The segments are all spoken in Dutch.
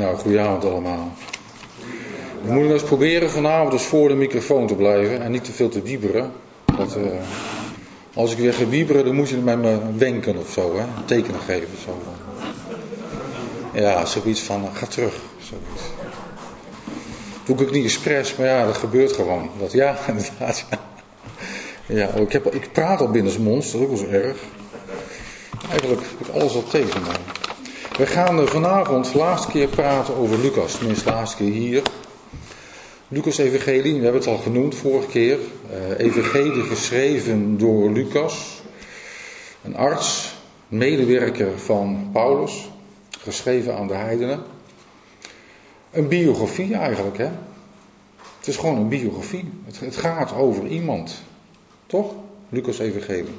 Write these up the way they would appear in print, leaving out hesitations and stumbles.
Nou, goedenavond allemaal. We moeten eens proberen vanavond dus voor de microfoon te blijven en niet te veel te wieberen. Als ik weer ga wieberen, dan moet je met me wenken of zo, hè? Tekenen geven. Zo. Ja, zoiets van, ga terug. Zoiets. Doe ik ook niet expres, maar ja, dat gebeurt gewoon. Ja, inderdaad. Ja, ik praat al binnensmonds, dat is ook wel zo erg. Eigenlijk heb ik alles al tegen mij. We gaan vanavond de laatste keer praten over Lucas. Tenminste, de laatste keer hier. Lucas Evangelie, we hebben het al genoemd vorige keer. Evangelie geschreven door Lucas. Een arts, medewerker van Paulus. Geschreven aan de heidenen. Een biografie eigenlijk, hè. Het is gewoon een biografie. Het gaat over iemand. Toch? Lucas Evangelie.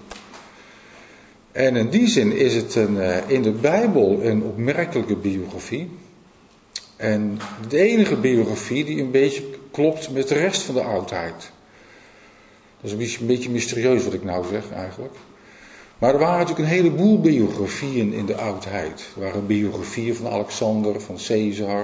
En in die zin is het in de Bijbel een opmerkelijke biografie. En de enige biografie die een beetje klopt met de rest van de oudheid. Dat is een beetje mysterieus wat ik nou zeg eigenlijk. Maar er waren natuurlijk een heleboel biografieën in de oudheid. Er waren biografieën van Alexander, van Caesar,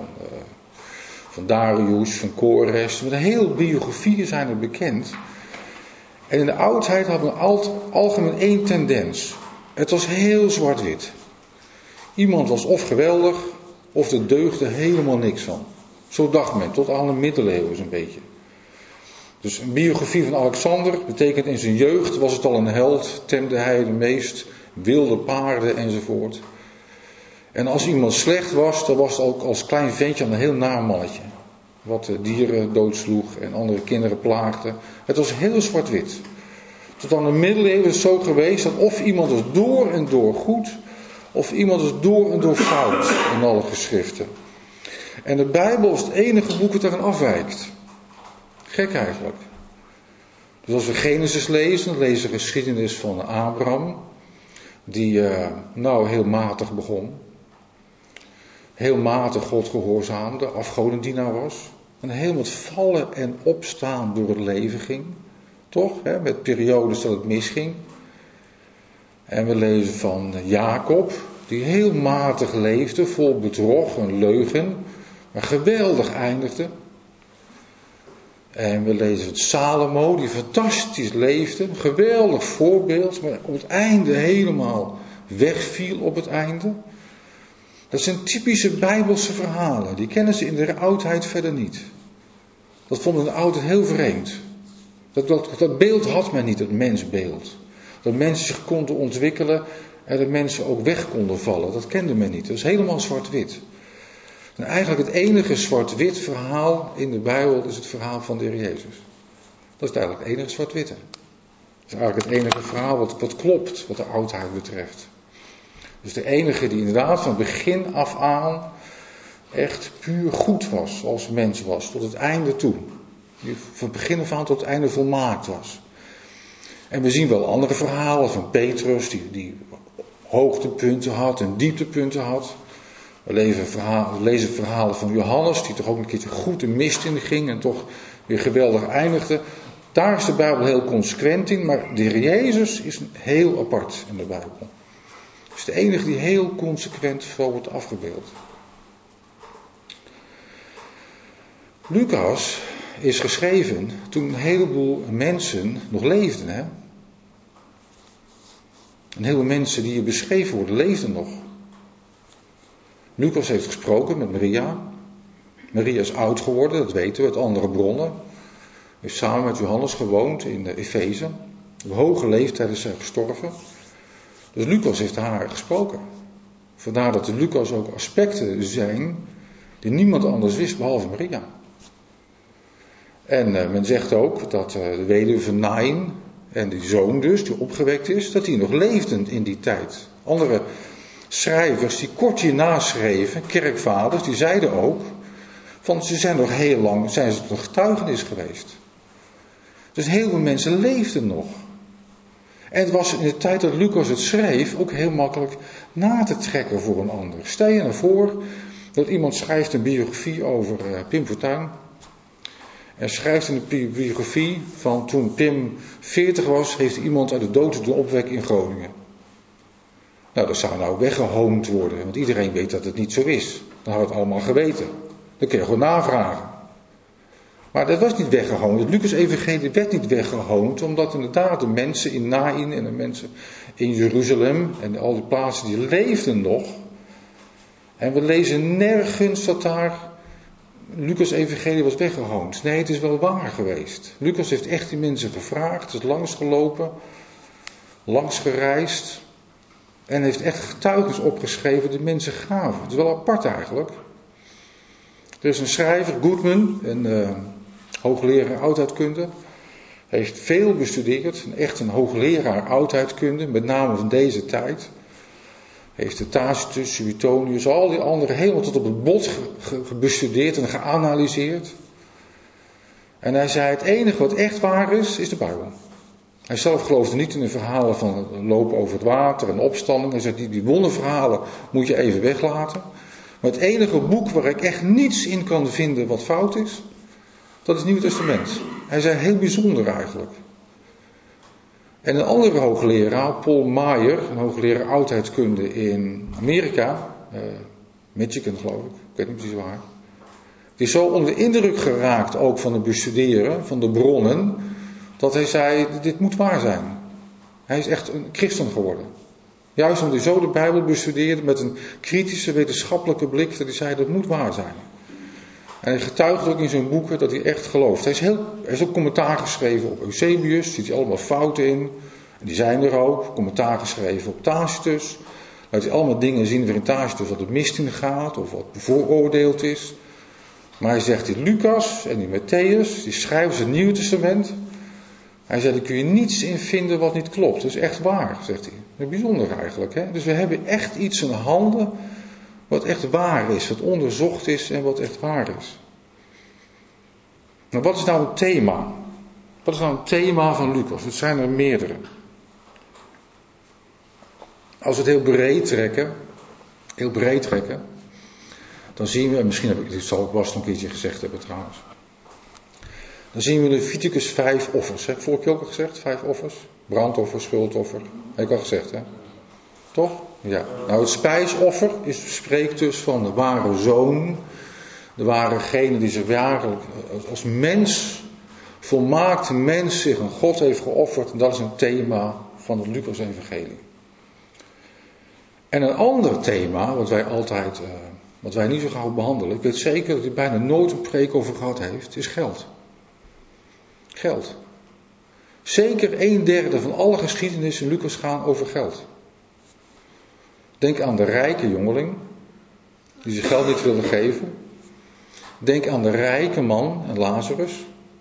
van Darius, van Kores. Met een heleboel biografieën zijn er bekend. En in de oudheid hadden we algemeen één tendens. Het was heel zwart-wit. Iemand was of geweldig, of er deugde helemaal niks van. Zo dacht men, tot aan de middeleeuwen een beetje. Dus een biografie van Alexander betekent in zijn jeugd was het al een held, temde hij de meest wilde paarden enzovoort. En als iemand slecht was, dan was het ook als klein ventje een heel naar mannetje. Wat dieren doodsloeg en andere kinderen plaagde. Het was heel zwart-wit. Tot aan de middeleeuwen is het zo geweest dat of iemand was door en door goed, of iemand was door en door fout in alle geschriften. En de Bijbel is het enige boek dat daarin afwijkt. Gek eigenlijk. Dus als we Genesis lezen, dan lezen we de geschiedenis van Abraham. Die heel matig begon. Heel matig God gehoorzaamde, afgodendienaar was. En heel met vallen en opstaan door het leven ging. Toch? Hè? Met periodes dat het misging. En we lezen van Jacob, die heel matig leefde, vol bedrog en leugen, maar geweldig eindigde. En we lezen van Salomo, die fantastisch leefde, een geweldig voorbeeld, maar op het einde helemaal wegviel op het einde. Dat zijn typische Bijbelse verhalen, die kennen ze in de oudheid verder niet. Dat vonden de oudheid heel vreemd. Dat beeld had men niet, het mensbeeld. Dat mensen zich konden ontwikkelen en dat mensen ook weg konden vallen. Dat kende men niet. Dat is helemaal zwart-wit. En eigenlijk het enige zwart-wit verhaal in de Bijbel is het verhaal van de Heer Jezus. Dat is eigenlijk het enige zwart-witte. Dat is eigenlijk het enige verhaal wat klopt, wat de oudheid betreft. Dus de enige die inderdaad van begin af aan echt puur goed was als mens was, tot het einde toe. Die van begin af aan tot het einde volmaakt was. En we zien wel andere verhalen van Petrus, die hoogtepunten had en dieptepunten had. We lezen verhalen van Johannes, die toch ook een keertje goed de mist in ging en toch weer geweldig eindigde. Daar is de Bijbel heel consequent in, maar de Heer Jezus is heel apart in de Bijbel. Het is de enige die heel consequent zo wordt afgebeeld. Lucas is geschreven toen een heleboel mensen nog leefden. Hè? Een heleboel mensen die hier beschreven worden, leefden nog. Lucas heeft gesproken met Maria. Maria is oud geworden, dat weten we uit andere bronnen. Hij heeft samen met Johannes gewoond in Efeze. Op hoge leeftijd is zij gestorven. Dus Lucas heeft haar gesproken. Vandaar dat er Lucas ook aspecten zijn die niemand anders wist behalve Maria. En men zegt ook dat de weduwe van Nain en die zoon dus, die opgewekt is, dat die nog leefden in die tijd. Andere schrijvers die kort hierna schreven, kerkvaders, die zeiden ook, van ze zijn nog heel lang, zijn ze tot getuigenis geweest. Dus heel veel mensen leefden nog. En het was in de tijd dat Lucas het schreef ook heel makkelijk na te trekken voor een ander. Stel je nou voor dat iemand schrijft een biografie over Pim Fortuyn. En schrijft in de biografie van toen Pim 40 was, heeft iemand uit de dood doen opwekken in Groningen. Nou, dat zou nou weggehoond worden, want iedereen weet dat het niet zo is. Dan hadden we het allemaal geweten. Dan kun je gewoon navragen. Maar dat was niet weggehoond. Het Lucas-evangelie werd niet weggehoond, omdat inderdaad de mensen in Naïn en de mensen in Jeruzalem en al die plaatsen, die leefden nog. En we lezen nergens dat daar Lucas-evangelie was weggehoond. Nee, het is wel waar geweest. Lucas heeft echt die mensen gevraagd, is langsgelopen, langs gereisd en heeft echt getuigenis opgeschreven die mensen gaven. Het is wel apart eigenlijk. Er is een schrijver, Goodman, een hoogleraar oudheidkunde, heeft veel bestudeerd, echt een hoogleraar oudheidkunde, met name van deze tijd. Heeft de Tacitus, Suetonius, al die anderen helemaal tot op het bot bestudeerd en geanalyseerd. En hij zei, het enige wat echt waar is de Bijbel. Hij zelf geloofde niet in de verhalen van lopen over het water en opstanding. Hij zei, die wonderverhalen moet je even weglaten. Maar het enige boek waar ik echt niets in kan vinden wat fout is, dat is het Nieuwe Testament. Hij zei, heel bijzonder eigenlijk. En een andere hoogleraar, Paul Meyer, een hoogleraar oudheidskunde in Amerika, Michigan geloof ik weet niet precies waar. Die is zo onder de indruk geraakt ook van het bestuderen van de bronnen, dat hij zei, dit moet waar zijn. Hij is echt een christen geworden. Juist omdat hij zo de Bijbel bestudeerde met een kritische wetenschappelijke blik, dat hij zei, dat moet waar zijn. En hij getuigt ook in zijn boeken dat hij echt gelooft. Hij is ook commentaar geschreven op Eusebius, ziet hij allemaal fouten in. En die zijn er ook. Commentaar geschreven op Tacitus. Laat hij allemaal dingen zien waarin Tacitus wat het mist in gaat of wat bevooroordeeld is. Maar hij zegt die Lucas en die Matthäus, die schrijven ze het Nieuwe Testament. Hij zegt, daar kun je niets in vinden wat niet klopt. Dat is echt waar, zegt hij. Dat is bijzonder eigenlijk. Hè? Dus we hebben echt iets in handen wat echt waar is, wat onderzocht is en wat echt waar is. Maar wat is nou het thema? Wat is nou het thema van Lucas? Het zijn er meerdere. Als we het heel breed trekken, dan zien we, en misschien heb ik dit zal ik vast nog een keertje gezegd hebben trouwens. Dan zien we in Leviticus 5 offers. Heb ik vorige keer ook al gezegd? 5 offers. Brandoffer, schuldoffer. Heb ik al gezegd, hè? Toch? Ja. Nou, het spijsoffer spreekt dus van de ware zoon. De waregene die zich werkelijk als mens, volmaakte mens, zich aan God heeft geofferd. En dat is een thema van het Lucas-evangelie. En een ander thema, wat wij niet zo gauw behandelen, ik weet zeker dat hij bijna nooit een preek over gehad heeft, is geld. Geld. Zeker 1/3 van alle geschiedenissen in Lucas gaan over geld. Denk aan de rijke jongeling, die zijn geld niet wilde geven. Denk aan de rijke man en Lazarus.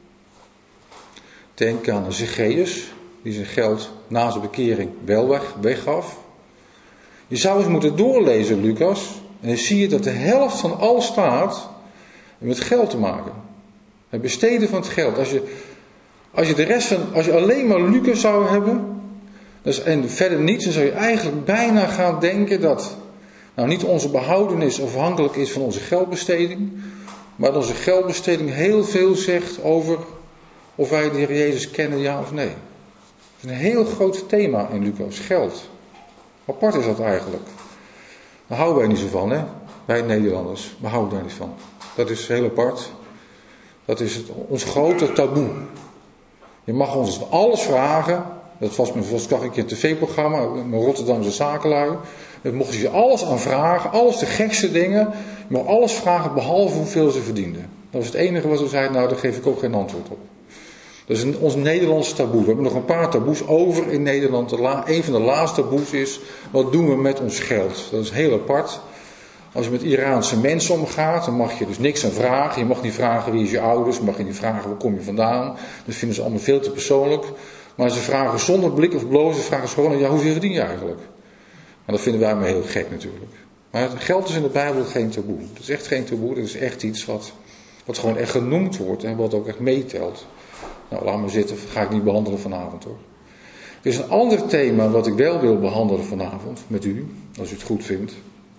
Denk aan Zacchaeus, die zijn geld na zijn bekering wel weggaf. Je zou eens moeten doorlezen, Lucas, en dan zie je dat de helft van al staat met geld te maken. Het besteden van het geld. Als je alleen maar Lucas zou hebben, en verder niets, dan zou je eigenlijk bijna gaan denken dat niet onze behoudenis afhankelijk is van onze geldbesteding, maar dat onze geldbesteding heel veel zegt over of wij de Heer Jezus kennen, ja of nee. Het is een heel groot thema in Lucas, geld. Apart is dat eigenlijk. Daar houden wij niet zo van, hè? Wij Nederlanders, we houden daar niet van. Dat is heel apart. Dat is ons grote taboe. Je mag ons alles vragen. Dat was een keer een tv-programma, mijn Rotterdamse zakenlui. Daar mochten ze je alles aan vragen, alles de gekste dingen. Je mag alles vragen behalve hoeveel ze verdienden. Dat was het enige wat ze zeiden, nou daar geef ik ook geen antwoord op. Dat is ons Nederlandse taboe. We hebben nog een paar taboes over in Nederland. Een van de laatste taboes is, wat doen we met ons geld? Dat is heel apart. Als je met Iraanse mensen omgaat, dan mag je dus niks aan vragen. Je mag niet vragen wie is je ouders, je mag je niet vragen waar kom je vandaan. Dat vinden ze allemaal veel te persoonlijk. Maar ze vragen zonder blik of blozen, vragen ze gewoon, ja, hoeveel verdien je eigenlijk? En dat vinden wij maar heel gek natuurlijk. Maar geld is in de Bijbel geen taboe. Het is echt geen taboe, dat is echt iets wat gewoon echt genoemd wordt en wat ook echt meetelt. Nou, laat maar zitten, ga ik niet behandelen vanavond hoor. Er is een ander thema wat ik wel wil behandelen vanavond met u, als u het goed vindt.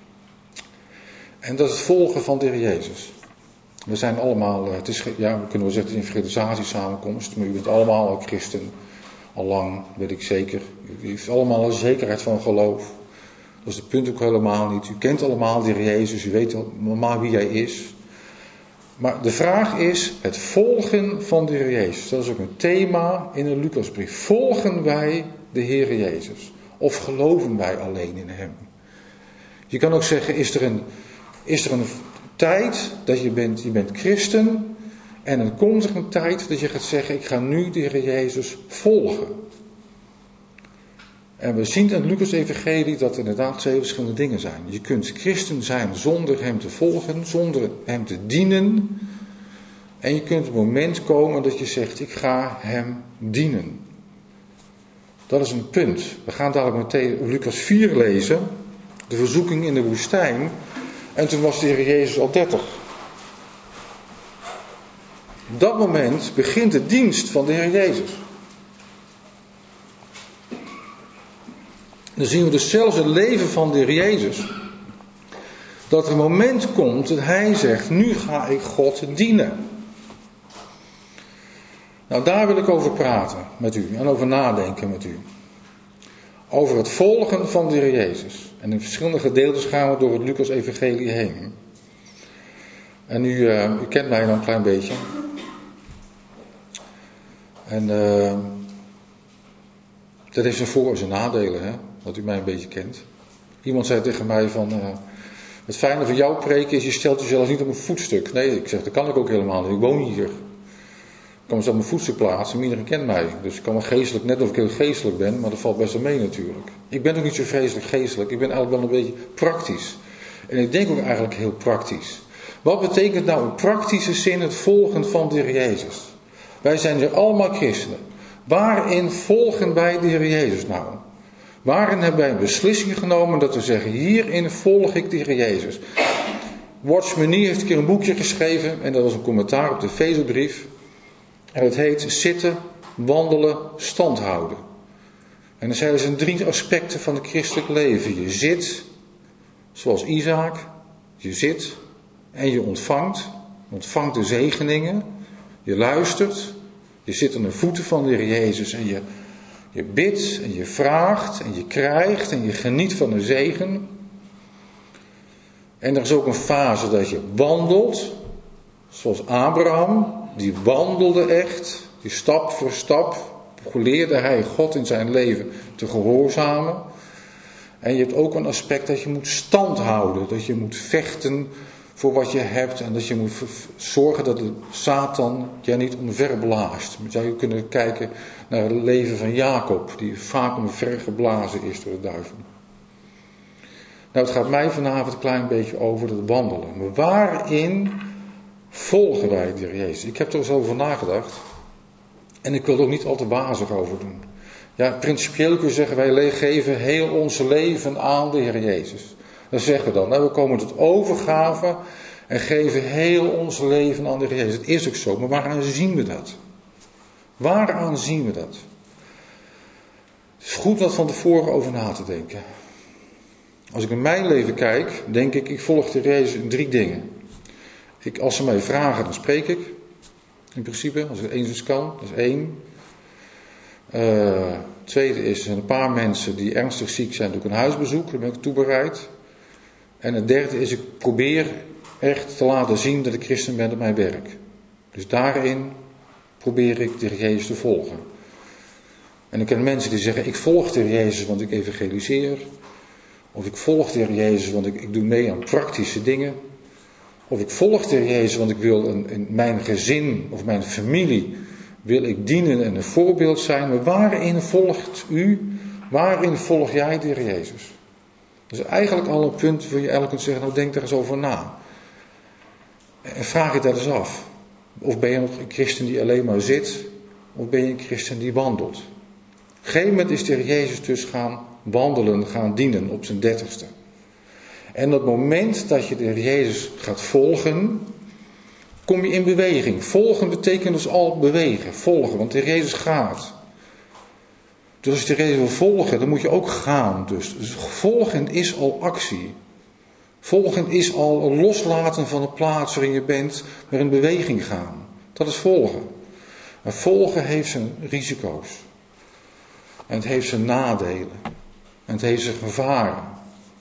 En dat is het volgen van de Heer Jezus. We zijn allemaal, we kunnen wel zeggen, het is een evangelisatiesamenkomst, maar u bent allemaal ook christen. Al lang, weet ik zeker. U heeft allemaal een zekerheid van geloof. Dat is het punt ook helemaal niet. U kent allemaal de Heer Jezus, u weet allemaal wie Hij is. Maar de vraag is het volgen van de Heer Jezus. Dat is ook een thema in de Lucasbrief. Volgen wij de Heer Jezus? Of geloven wij alleen in Hem? Je kan ook zeggen, is er een tijd dat je bent christen en dan komt er een tijd dat je gaat zeggen, ik ga nu de Heer Jezus volgen. En we zien in het Lucas-evangelie dat er inderdaad 2 verschillende dingen zijn. Je kunt christen zijn zonder Hem te volgen, zonder Hem te dienen. En je kunt op het moment komen dat je zegt, ik ga Hem dienen. Dat is een punt. We gaan dadelijk meteen Lucas 4 lezen. De verzoeking in de woestijn. En toen was de Heer Jezus al 30. Op dat moment begint de dienst van de Heer Jezus. Dan zien we dus zelfs het leven van de Heer Jezus. Dat er een moment komt dat Hij zegt, nu ga ik God dienen. Nou, daar wil ik over praten met u en over nadenken met u. Over het volgen van de Heer Jezus. En in verschillende gedeeltes gaan we door het Lucas-evangelie heen. En u kent mij nog een klein beetje. En dat heeft zijn voor- en zijn nadelen, hè? Dat u mij een beetje kent. Iemand zei tegen mij van, het fijne van jouw preken is, je stelt jezelf niet op een voetstuk. Nee, ik zeg, dat kan ik ook helemaal niet. Ik woon hier. Ik kan mezelf op een voetstuk plaatsen, maar iedereen kent mij. Dus ik kan wel geestelijk, net of ik heel geestelijk ben, maar dat valt best wel mee natuurlijk. Ik ben ook niet zo vreselijk geestelijk, ik ben eigenlijk wel een beetje praktisch. En ik denk ook eigenlijk heel praktisch. Wat betekent nou in praktische zin het volgen van de Heer Jezus? Wij zijn hier allemaal christenen. Waarin volgen wij de Heer Jezus nou? Waarin hebben wij een beslissing genomen dat we zeggen, hierin volg ik de Heer Jezus? Watchmenie heeft een keer een boekje geschreven en dat was een commentaar op de Efezebrief. En het heet zitten, wandelen, stand houden. En dan zijn er 3 aspecten van het christelijk leven. Je zit, zoals Isaac, je zit en je ontvangt de zegeningen. Je luistert, je zit aan de voeten van de Heer Jezus en je bidt en je vraagt en je krijgt en je geniet van de zegen. En er is ook een fase dat je wandelt, zoals Abraham, die wandelde echt, die stap voor stap leerde hij God in zijn leven te gehoorzamen. En je hebt ook een aspect dat je moet stand houden, dat je moet vechten voor wat je hebt en dat je moet zorgen dat de Satan je niet omverblaast. Je zou kunnen kijken naar het leven van Jacob, die vaak omvergeblazen is door de duivel. Nou, het gaat mij vanavond een klein beetje over het wandelen. Maar waarin volgen wij de Heer Jezus? Ik heb er eens over nagedacht. En ik wil er ook niet al te wazig over doen. Ja, principieel kun je zeggen, wij geven heel ons leven aan de Heer Jezus. Dan zeggen we dan, nou, we komen tot overgave en geven heel ons leven aan de Heer Jezus. Het is ook zo, maar waaraan zien we dat? Waaraan zien we dat? Het is goed wat van tevoren over na te denken. Als ik in mijn leven kijk, denk ik volg de Heer Jezus in 3 dingen. Als ze mij vragen, dan spreek ik. In principe, als ik eens kan, dat is 1. Tweede is, er zijn een paar mensen die ernstig ziek zijn, doe ik een huisbezoek, daar ben ik toe bereid. En het derde is, ik probeer echt te laten zien dat ik christen ben op mijn werk. Dus daarin probeer ik de Heer Jezus te volgen. En ik ken mensen die zeggen, ik volg de Heer Jezus want ik evangeliseer. Of ik volg de Heer Jezus want ik doe mee aan praktische dingen. Of ik volg de Heer Jezus want ik wil in mijn gezin of mijn familie wil ik dienen en een voorbeeld zijn. Maar waarin volgt u, waarin volg jij de Heer Jezus? Dat is eigenlijk al een punt waar je eigenlijk kunt zeggen, nou denk daar eens over na. En vraag je dat eens af. Of ben je nog een christen die alleen maar zit, of ben je een christen die wandelt? Op een gegeven moment is de Heer Jezus dus gaan wandelen, gaan dienen op zijn 30ste. En op het moment dat je de Heer Jezus gaat volgen, kom je in beweging. Volgen betekent dus al bewegen, volgen, want de Heer Jezus gaat. Dus als je de Heer Jezus wil volgen, dan moet je ook gaan. Dus volgen is al actie. Volgen is al een loslaten van de plaats waarin je bent, maar in beweging gaan. Dat is volgen. Maar volgen heeft zijn risico's. En het heeft zijn nadelen. En het heeft zijn gevaren.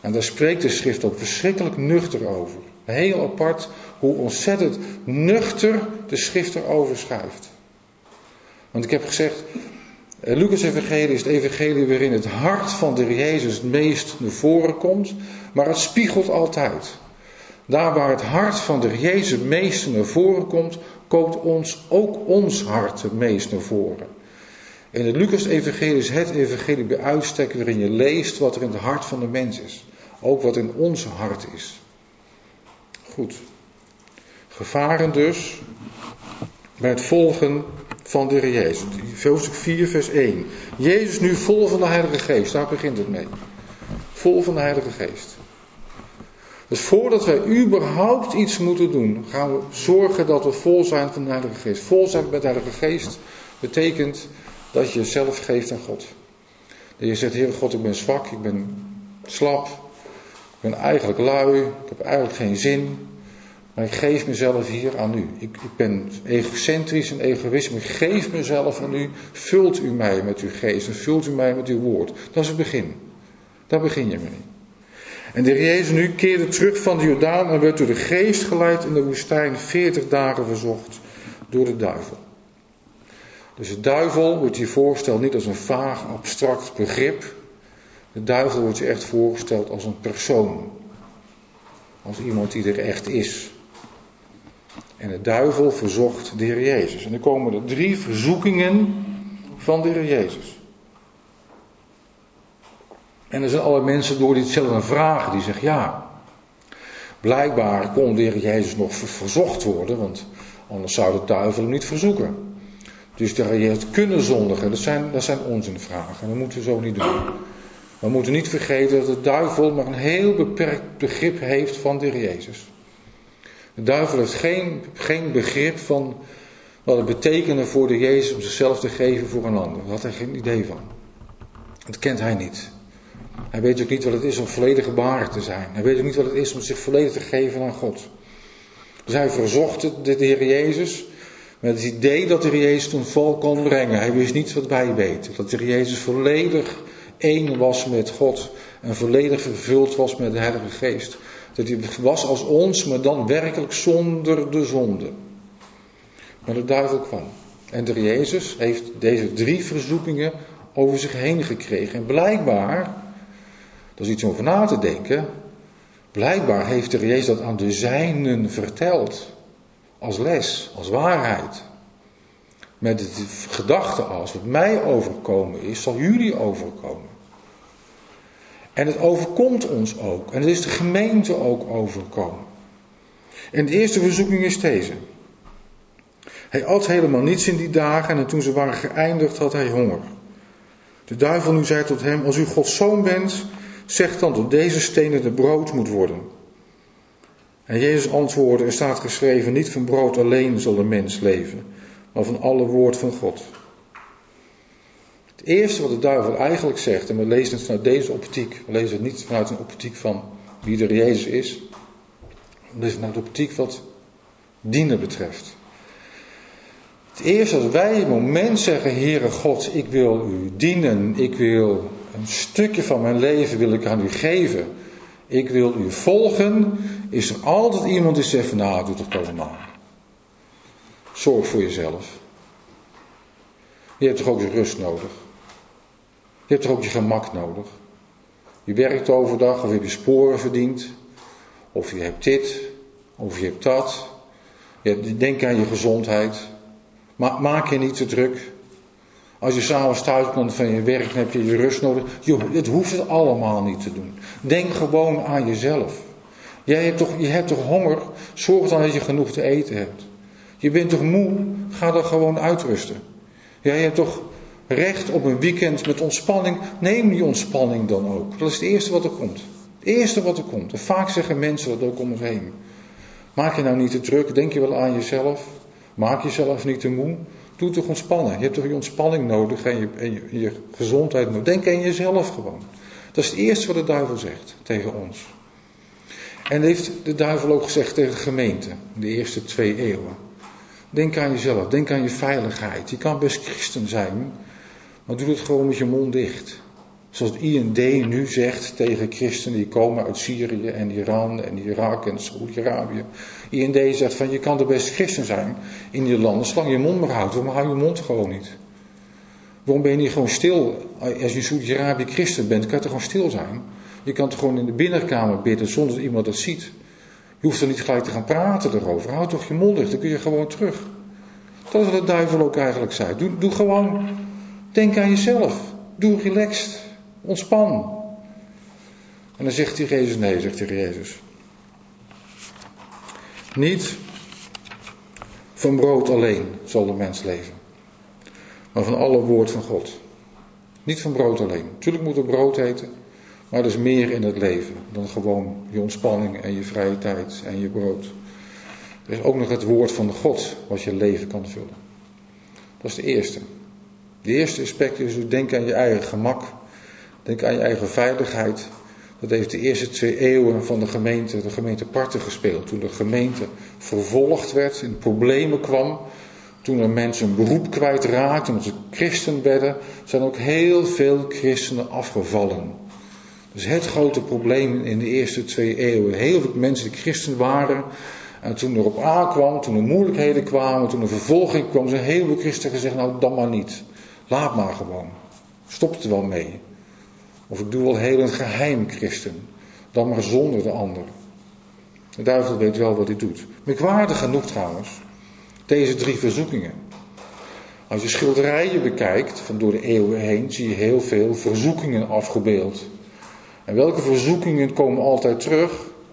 En daar spreekt de schrift ook verschrikkelijk nuchter over. Heel apart hoe ontzettend nuchter de schrift erover schrijft. Want ik heb gezegd, Lucas' evangelie is het evangelie waarin het hart van de Heer Jezus het meest naar voren komt. Maar het spiegelt altijd. Daar waar het hart van de Heer Jezus het meest naar voren komt, komt ook ons hart het meest naar voren. En het Lucas-evangelie is het evangelie bij uitstek waarin je leest wat er in het hart van de mens is. Ook wat in ons hart is. Goed. Gevaren dus bij het volgen van de Heer Jezus. Hoofdstuk 4 vers 1. Jezus nu vol van de Heilige Geest. Daar begint het mee. Vol van de Heilige Geest. Dus voordat wij überhaupt iets moeten doen, gaan we zorgen dat we vol zijn van de Heilige Geest. Vol zijn met de Heilige Geest betekent dat je jezelf geeft aan God. Dat je zegt, Heer God, ik ben zwak, ik ben slap, ik ben eigenlijk lui, ik heb eigenlijk geen zin. Maar ik geef mezelf hier aan u. Ik ben egocentrisch en egoïst, maar ik geef mezelf aan u. Vult u mij met uw geest en vult u mij met uw woord. Dat is het begin. Daar begin je mee. En de Heer Jezus nu keerde terug van de Jordaan en werd door de geest geleid in de woestijn 40 dagen verzocht door de duivel. Dus de duivel wordt hier voorgesteld niet als een vaag, abstract begrip. De duivel wordt je echt voorgesteld als een persoon. Als iemand die er echt is. En de duivel verzocht de Heer Jezus. En er komen er 3 verzoekingen van de Heer Jezus. En er zijn allerlei mensen door die hetzelfde vragen. Die zeggen ja, blijkbaar kon de Heer Jezus nog verzocht worden. Want anders zou de duivel hem niet verzoeken. Dus de Heer Jezus kunnen zondigen. Dat zijn onzinvragen. En dat moeten we zo niet doen. We moeten niet vergeten dat de duivel maar een heel beperkt begrip heeft van de Heer Jezus. De duivel heeft geen begrip van wat het betekende voor de Heer Jezus om zichzelf te geven voor een ander. Daar had hij geen idee van. Dat kent hij niet. Hij weet ook niet wat het is om volledig gebaard te zijn. Hij weet ook niet wat het is om zich volledig te geven aan God. Dus hij verzocht de Heer Jezus met het idee dat de Heer Jezus ten val kon brengen. Hij wist niet wat wij weten. Dat de Heer Jezus volledig één was met God en volledig vervuld was met de Heilige Geest. Dat hij was als ons, maar dan werkelijk zonder de zonde. Maar de duivel kwam. En de Heer Jezus heeft deze 3 verzoekingen over zich heen gekregen. En blijkbaar, dat is iets om over na te denken, blijkbaar heeft de Heer Jezus dat aan de zijnen verteld. Als les, als waarheid. Met de gedachte als wat mij overkomen is, zal jullie overkomen. En het overkomt ons ook. En het is de gemeente ook overkomen. En de eerste verzoeking is deze. Hij at helemaal niets in die dagen en toen ze waren geëindigd had hij honger. De duivel nu zei tot hem, als u Gods zoon bent, zeg dan dat deze stenen de brood moet worden. En Jezus antwoordde, er staat geschreven, niet van brood alleen zal de mens leven, maar van alle woord van God. Het eerste wat de duivel eigenlijk zegt, en we lezen het vanuit deze optiek, we lezen het niet vanuit een optiek van wie de Jezus is, we lezen vanuit de optiek wat dienen betreft. Het eerste als wij een moment zeggen, Heere God, ik wil u dienen, ik wil een stukje van mijn leven wil ik aan u geven, ik wil u volgen, is er altijd iemand die zegt van nou, doe toch allemaal. Zorg voor jezelf. Je hebt toch ook je rust nodig. Je hebt toch ook je gemak nodig. Je werkt overdag of je hebt je sporen verdiend. Of je hebt dit. Of je hebt dat. Denk aan je gezondheid. Maak je niet te druk. Als je s'avonds thuis komt van je werk, dan heb je je rust nodig. Het hoeft het allemaal niet te doen. Denk gewoon aan jezelf. Je hebt toch honger? Zorg dan dat je genoeg te eten hebt. Je bent toch moe? Ga dan gewoon uitrusten. Je hebt toch recht op een weekend met ontspanning? Neem die ontspanning dan ook. Dat is het eerste wat er komt. Het eerste wat er komt. En vaak zeggen mensen dat ook om ons heen. Maak je nou niet te druk? Denk je wel aan jezelf? Maak jezelf niet te moe? Doe toch ontspannen. Je hebt toch je ontspanning nodig en je gezondheid nodig. Denk aan jezelf gewoon. Dat is het eerste wat de duivel zegt tegen ons. En dat heeft de duivel ook gezegd tegen de gemeente. In de eerste 2 eeuwen. Denk aan jezelf. Denk aan je veiligheid. Je kan best christen zijn. Maar doe het gewoon met je mond dicht. Zoals het IND nu zegt tegen christenen die komen uit Syrië en Iran en Irak en Saoedi-Arabië. IND zegt van je kan er best christen zijn in die landen, zolang je mond maar houdt. Waarom hou je mond gewoon niet? Waarom ben je niet gewoon stil? Als je in Saoedi-Arabië christen bent, kan je toch gewoon stil zijn? Je kan toch gewoon in de binnenkamer bidden zonder dat iemand dat ziet? Je hoeft er niet gelijk te gaan praten erover. Houd toch je mond dicht, dan kun je gewoon terug. Dat is wat de duivel ook eigenlijk zei. Doe gewoon, denk aan jezelf. Doe relaxed. Ontspan. En dan zegt hij Jezus, nee, zegt hij Jezus. Niet van brood alleen zal de mens leven. Maar van alle woord van God. Niet van brood alleen. Natuurlijk moet er brood eten. Maar er is meer in het leven dan gewoon je ontspanning en je vrije tijd en je brood. Er is ook nog het woord van God wat je leven kan vullen. Dat is de eerste. De eerste aspect is dus denk aan je eigen gemak. Denk aan je eigen veiligheid. Dat heeft de eerste 2 eeuwen van de gemeente parten gespeeld. Toen de gemeente vervolgd werd, in problemen kwam. Toen er mensen een beroep kwijtraakten, omdat ze christen werden, zijn ook heel veel christenen afgevallen. Dus het grote probleem in de eerste 2 eeuwen. Heel veel mensen die christen waren. En toen erop aankwam, toen er moeilijkheden kwamen, toen er vervolging kwam, zijn heel veel christenen gezegd, nou dan maar niet. Laat maar gewoon. Stop het er wel mee. Of ik doe wel heel een geheim christen. Dan maar zonder de ander. De duivel weet wel wat hij doet. Merkwaardig genoeg trouwens. Deze 3 verzoekingen. Als je schilderijen bekijkt, van door de eeuwen heen, zie je heel veel verzoekingen afgebeeld. En welke verzoekingen komen altijd terug?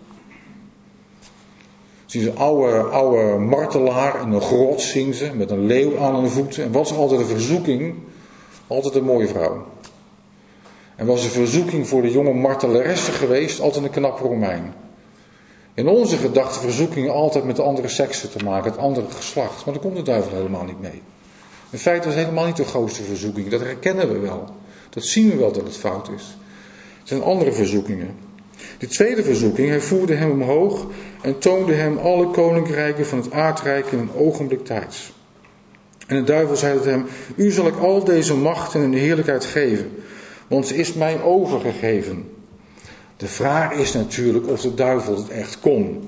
Zien ze een oude martelaar in een grot, zien ze, met een leeuw aan hun voeten. En wat is altijd een verzoeking? Altijd een mooie vrouw. En was een verzoeking voor de jonge martelaresse geweest, altijd een knappe Romein. In onze gedachten verzoekingen altijd met de andere seksen te maken, het andere geslacht. Maar daar komt de duivel helemaal niet mee. In feite is het helemaal niet de grootste verzoeking, dat herkennen we wel. Dat zien we wel dat het fout is. Het zijn andere verzoekingen. De tweede verzoeking, hij voerde hem omhoog en toonde hem alle koninkrijken van het aardrijk in een ogenblik tijds. En de duivel zei tot hem, u zal ik al deze macht en heerlijkheid geven, want ze is mij overgegeven. De vraag is natuurlijk of de duivel het echt kon.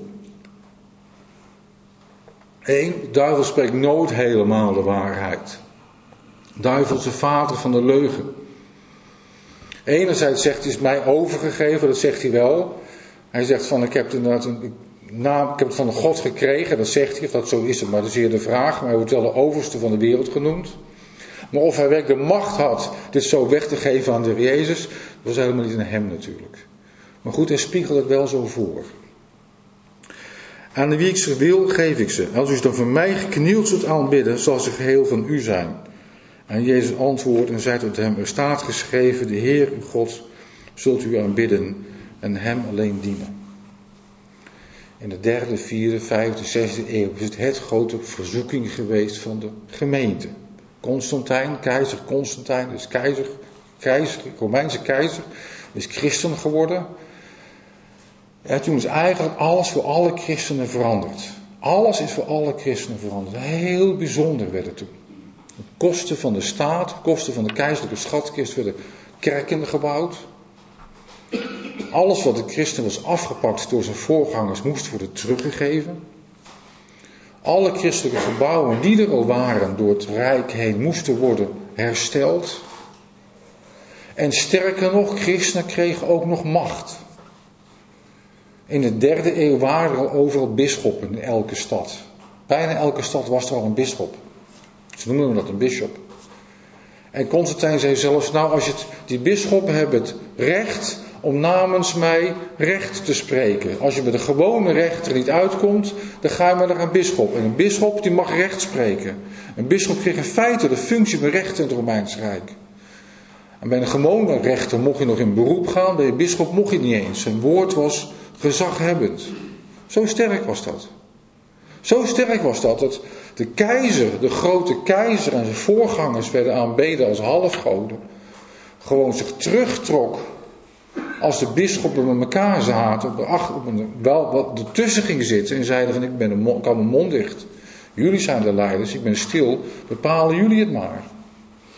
1. De duivel spreekt nooit helemaal de waarheid. De duivel is de vader van de leugen. Enerzijds zegt hij, het is mij overgegeven, dat zegt hij wel. Hij zegt van, ik heb het van God gekregen, dat zegt hij, of dat zo is het, maar dat is hier de vraag. Maar hij wordt wel de overste van de wereld genoemd. Maar of hij werkelijk de macht had dit zo weg te geven aan de Heer Jezus, dat was helemaal niet in hem natuurlijk. Maar goed, hij spiegelt het wel zo voor. Aan wie ik ze wil, geef ik ze. Als u dan voor mij geknield zult aanbidden, zal ze geheel van u zijn. En Jezus antwoordt en zei tot hem, er staat geschreven, de Heer uw God zult u aanbidden en hem alleen dienen. In de 3e, 4e, 5e, 6e eeuw is het grote verzoeking geweest van de gemeente. Constantijn, keizer Constantijn, dus Romeinse keizer, is christen geworden. En toen is eigenlijk alles voor alle christenen veranderd. Alles is voor alle christenen veranderd. Heel bijzonder werd het toen. Op kosten van de staat, op kosten van de keizerlijke schatkist werden kerken gebouwd. Alles wat de christen was afgepakt door zijn voorgangers moest worden teruggegeven. Alle christelijke gebouwen die er al waren door het Rijk heen moesten worden hersteld. En sterker nog, christenen kregen ook nog macht. In de 3e eeuw waren er al overal bisschoppen in elke stad. Bijna elke stad was er al een bisschop. Ze noemen dat een bisschop. En Constantijn zei zelfs, nou als die bisschoppen hebben het recht om namens mij recht te spreken. Als je met een gewone rechter niet uitkomt, dan ga je maar naar een bisschop. En een bisschop die mag recht spreken. Een bisschop kreeg in feite de functie van rechter in het Romeinse Rijk. En bij een gewone rechter mocht je nog in beroep gaan, bij een bisschop mocht je niet eens. Zijn woord was gezaghebbend. Zo sterk was dat. Zo sterk was dat de keizer, de grote keizer en zijn voorgangers werden aanbeden als halfgoden. Gewoon zich terugtrok als de bisschoppen met elkaar zaten, wel ertussen gingen zitten en zeiden van ik hou mijn mond dicht. Jullie zijn de leiders, ik ben stil, bepalen jullie het maar.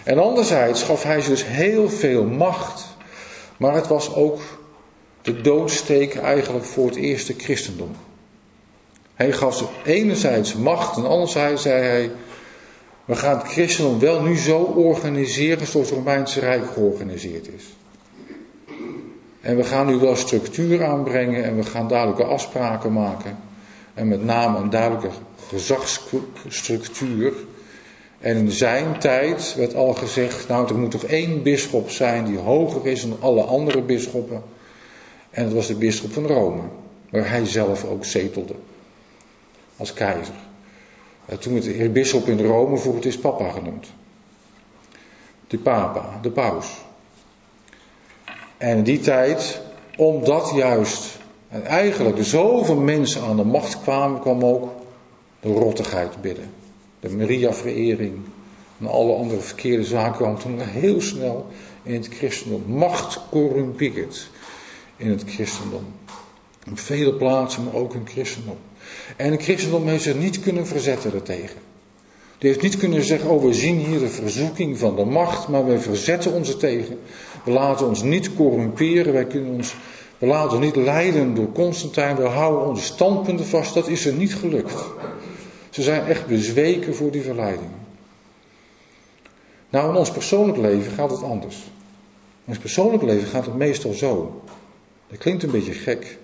En anderzijds gaf hij ze dus heel veel macht. Maar het was ook de doodsteek eigenlijk voor het eerste christendom. Hij gaf ze enerzijds macht en anderzijds zei hij: we gaan het christendom wel nu zo organiseren zoals het Romeinse Rijk georganiseerd is. En we gaan nu wel structuur aanbrengen en we gaan duidelijke afspraken maken. En met name een duidelijke gezagsstructuur. En in zijn tijd werd al gezegd, nou er moet toch één bisschop zijn die hoger is dan alle andere bisschoppen. En dat was de bisschop van Rome, waar hij zelf ook zetelde. Als keizer. Toen werd de bisschop in Rome voor het is papa genoemd. De papa, de paus. En in die tijd, omdat juist en eigenlijk er zoveel mensen aan de macht kwamen, kwam ook de rottigheid binnen. De Maria-verering en alle andere verkeerde zaken kwamen toen heel snel in het christendom. Macht corrumpeert in het christendom. Op vele plaatsen, maar ook in het christendom. En het christendom heeft zich niet kunnen verzetten daartegen. Die heeft niet kunnen zeggen, oh we zien hier de verzoeking van de macht, maar wij verzetten ons er tegen. We laten ons niet corrumperen, we laten ons niet leiden door Constantijn, we houden onze standpunten vast. Dat is er niet gelukt. Ze zijn echt bezweken voor die verleiding. Nou, in ons persoonlijk leven gaat het anders. In ons persoonlijk leven gaat het meestal zo. Dat klinkt een beetje gek.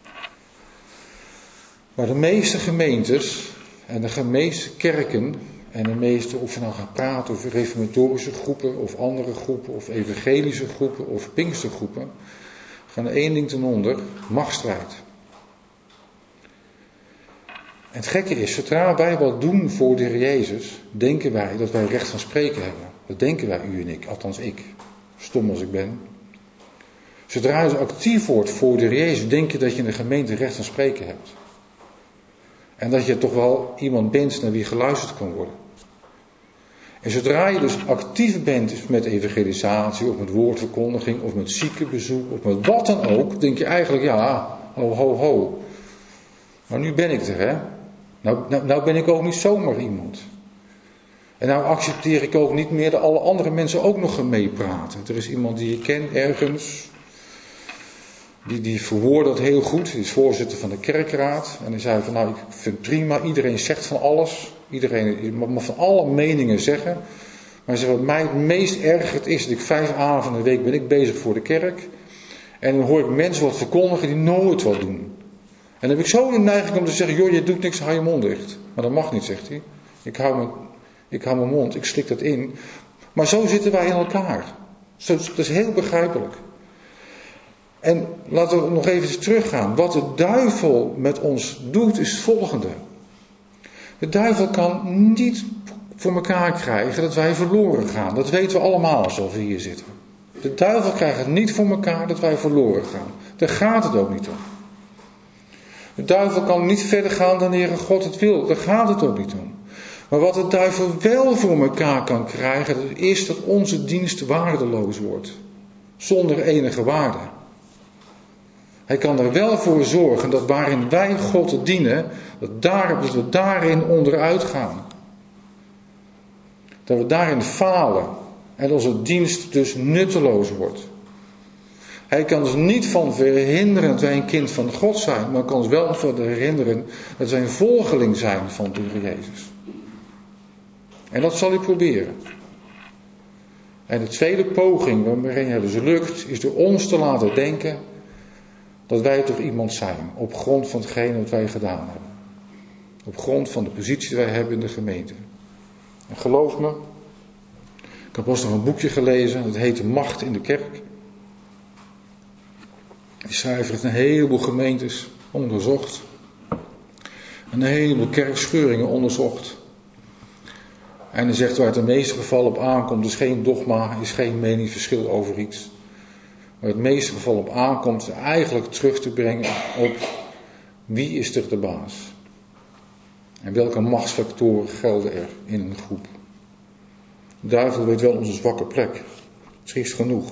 Maar de meeste gemeentes en de meeste kerken en de meeste, of je nou gaat praten over reformatorische groepen of andere groepen of evangelische groepen of pinkstergroepen, gaan er één ding ten onder: machtsstrijd. En het gekke is, zodra wij wat doen voor de Heer Jezus, denken wij dat wij recht van spreken hebben. Dat denken wij, u en ik, althans ik, stom als ik ben. Zodra je actief wordt voor de Heer Jezus, denk je dat je in de gemeente recht van spreken hebt. En dat je toch wel iemand bent naar wie geluisterd kan worden. En zodra je dus actief bent met evangelisatie, of met woordverkondiging, of met ziekenbezoek, of met wat dan ook, denk je eigenlijk, ja, ho, ho, ho. Maar nu ben ik er, hè. Nou ben ik ook niet zomaar iemand. En nou accepteer ik ook niet meer dat alle andere mensen ook nog gaan meepraten. Er is iemand die je kent ergens. Die verwoordt dat heel goed. Die is voorzitter van de kerkraad. En die zei van, nou, ik vind het prima. Iedereen zegt van alles. Iedereen mag van alle meningen zeggen. Maar wat mij het meest ergert is dat ik 5 avonden in de week ben ik bezig voor de kerk. En dan hoor ik mensen wat verkondigen die nooit wat doen. En dan heb ik zo de neiging om te zeggen, joh, je doet niks, hou je mond dicht. Maar dat mag niet, zegt hij. Ik hou mijn mond, ik slik dat in. Maar zo zitten wij in elkaar. Dat is heel begrijpelijk. En laten we nog even teruggaan. Wat de duivel met ons doet is het volgende. De duivel kan niet voor elkaar krijgen dat wij verloren gaan. Dat weten we allemaal zoals we hier zitten. De duivel krijgt het niet voor elkaar dat wij verloren gaan. Daar gaat het ook niet om. De duivel kan niet verder gaan dan de Heere God het wil. Daar gaat het ook niet om. Maar wat de duivel wel voor elkaar kan krijgen, dat is dat onze dienst waardeloos wordt. Zonder enige waarde. Hij kan er wel voor zorgen dat waarin wij God dienen, dat we daarin onderuit gaan. Dat we daarin falen. En onze dienst dus nutteloos wordt. Hij kan ons niet van verhinderen dat wij een kind van God zijn. Maar kan ons wel verhinderen dat wij een volgeling zijn van de Heer Jezus. En dat zal hij proberen. En de tweede poging waarin het dus lukt, is door ons te laten denken dat wij toch iemand zijn. Op grond van hetgene wat wij gedaan hebben. Op grond van de positie die wij hebben in de gemeente. En geloof me, ik heb pas nog een boekje gelezen, dat heet Macht in de Kerk. Die schrijver heeft een heleboel gemeentes onderzocht. Een heleboel kerkscheuringen onderzocht. En hij zegt waar het in de meeste gevallen op aankomt, is geen dogma, is geen meningsverschil over iets. Waar het meeste gevallen op aankomt, is eigenlijk terug te brengen op wie is er de baas. En welke machtsfactoren gelden er in een groep. De duivel weet wel onze zwakke plek. Triest genoeg.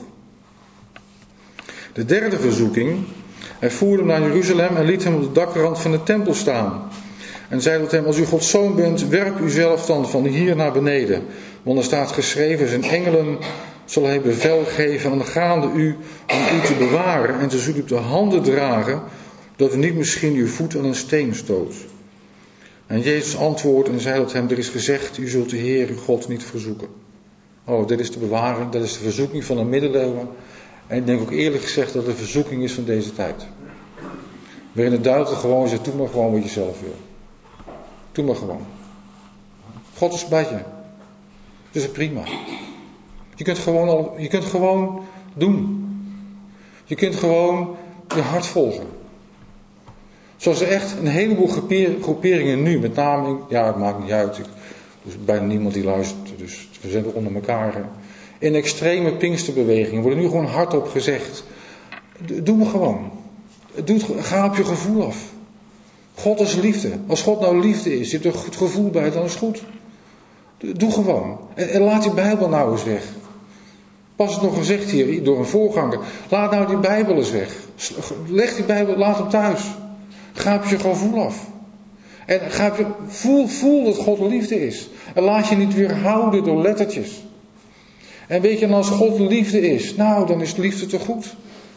De derde verzoeking. Hij voerde hem naar Jeruzalem en liet hem op de dakrand van de tempel staan. En zei tot hem, als u Gods zoon bent, werp uzelf dan van hier naar beneden. Want er staat geschreven, zijn engelen zal hij bevel geven aangaande u om u te bewaren. En ze zullen u op de handen dragen, dat u niet misschien uw voet aan een steen stoot. En Jezus antwoordde en zei tot hem, er is gezegd, u zult de Heer uw God niet verzoeken. Oh, dit is de bewaring, dat is de verzoeking van de middeleeuwen. En ik denk ook eerlijk gezegd dat het de verzoeking is van deze tijd. Waarin de duivel gewoon zegt, doe maar gewoon wat je zelf wil. Doe maar gewoon. God is bij je. Dat is prima. Je kunt gewoon doen. Je kunt gewoon je hart volgen. Zoals er echt een heleboel groeperingen nu, met name, ja het maakt niet uit. Er is bijna niemand die luistert, dus we zijn er onder elkaar. Hè. In extreme Pinksterbewegingen worden nu gewoon hardop gezegd. Doe maar gewoon. Ga op je gevoel af. God is liefde. Als God nou liefde is, je hebt er een goed gevoel bij, dan is het goed. Doe gewoon. En laat die Bijbel nou eens weg. Pas het nog gezegd hier door een voorganger. Laat nou die Bijbel eens weg. Leg die Bijbel, laat hem thuis. Ga op je gevoel af. En voel dat God liefde is. En laat je niet weerhouden door lettertjes. En weet je, als God liefde is, nou dan is liefde toch goed.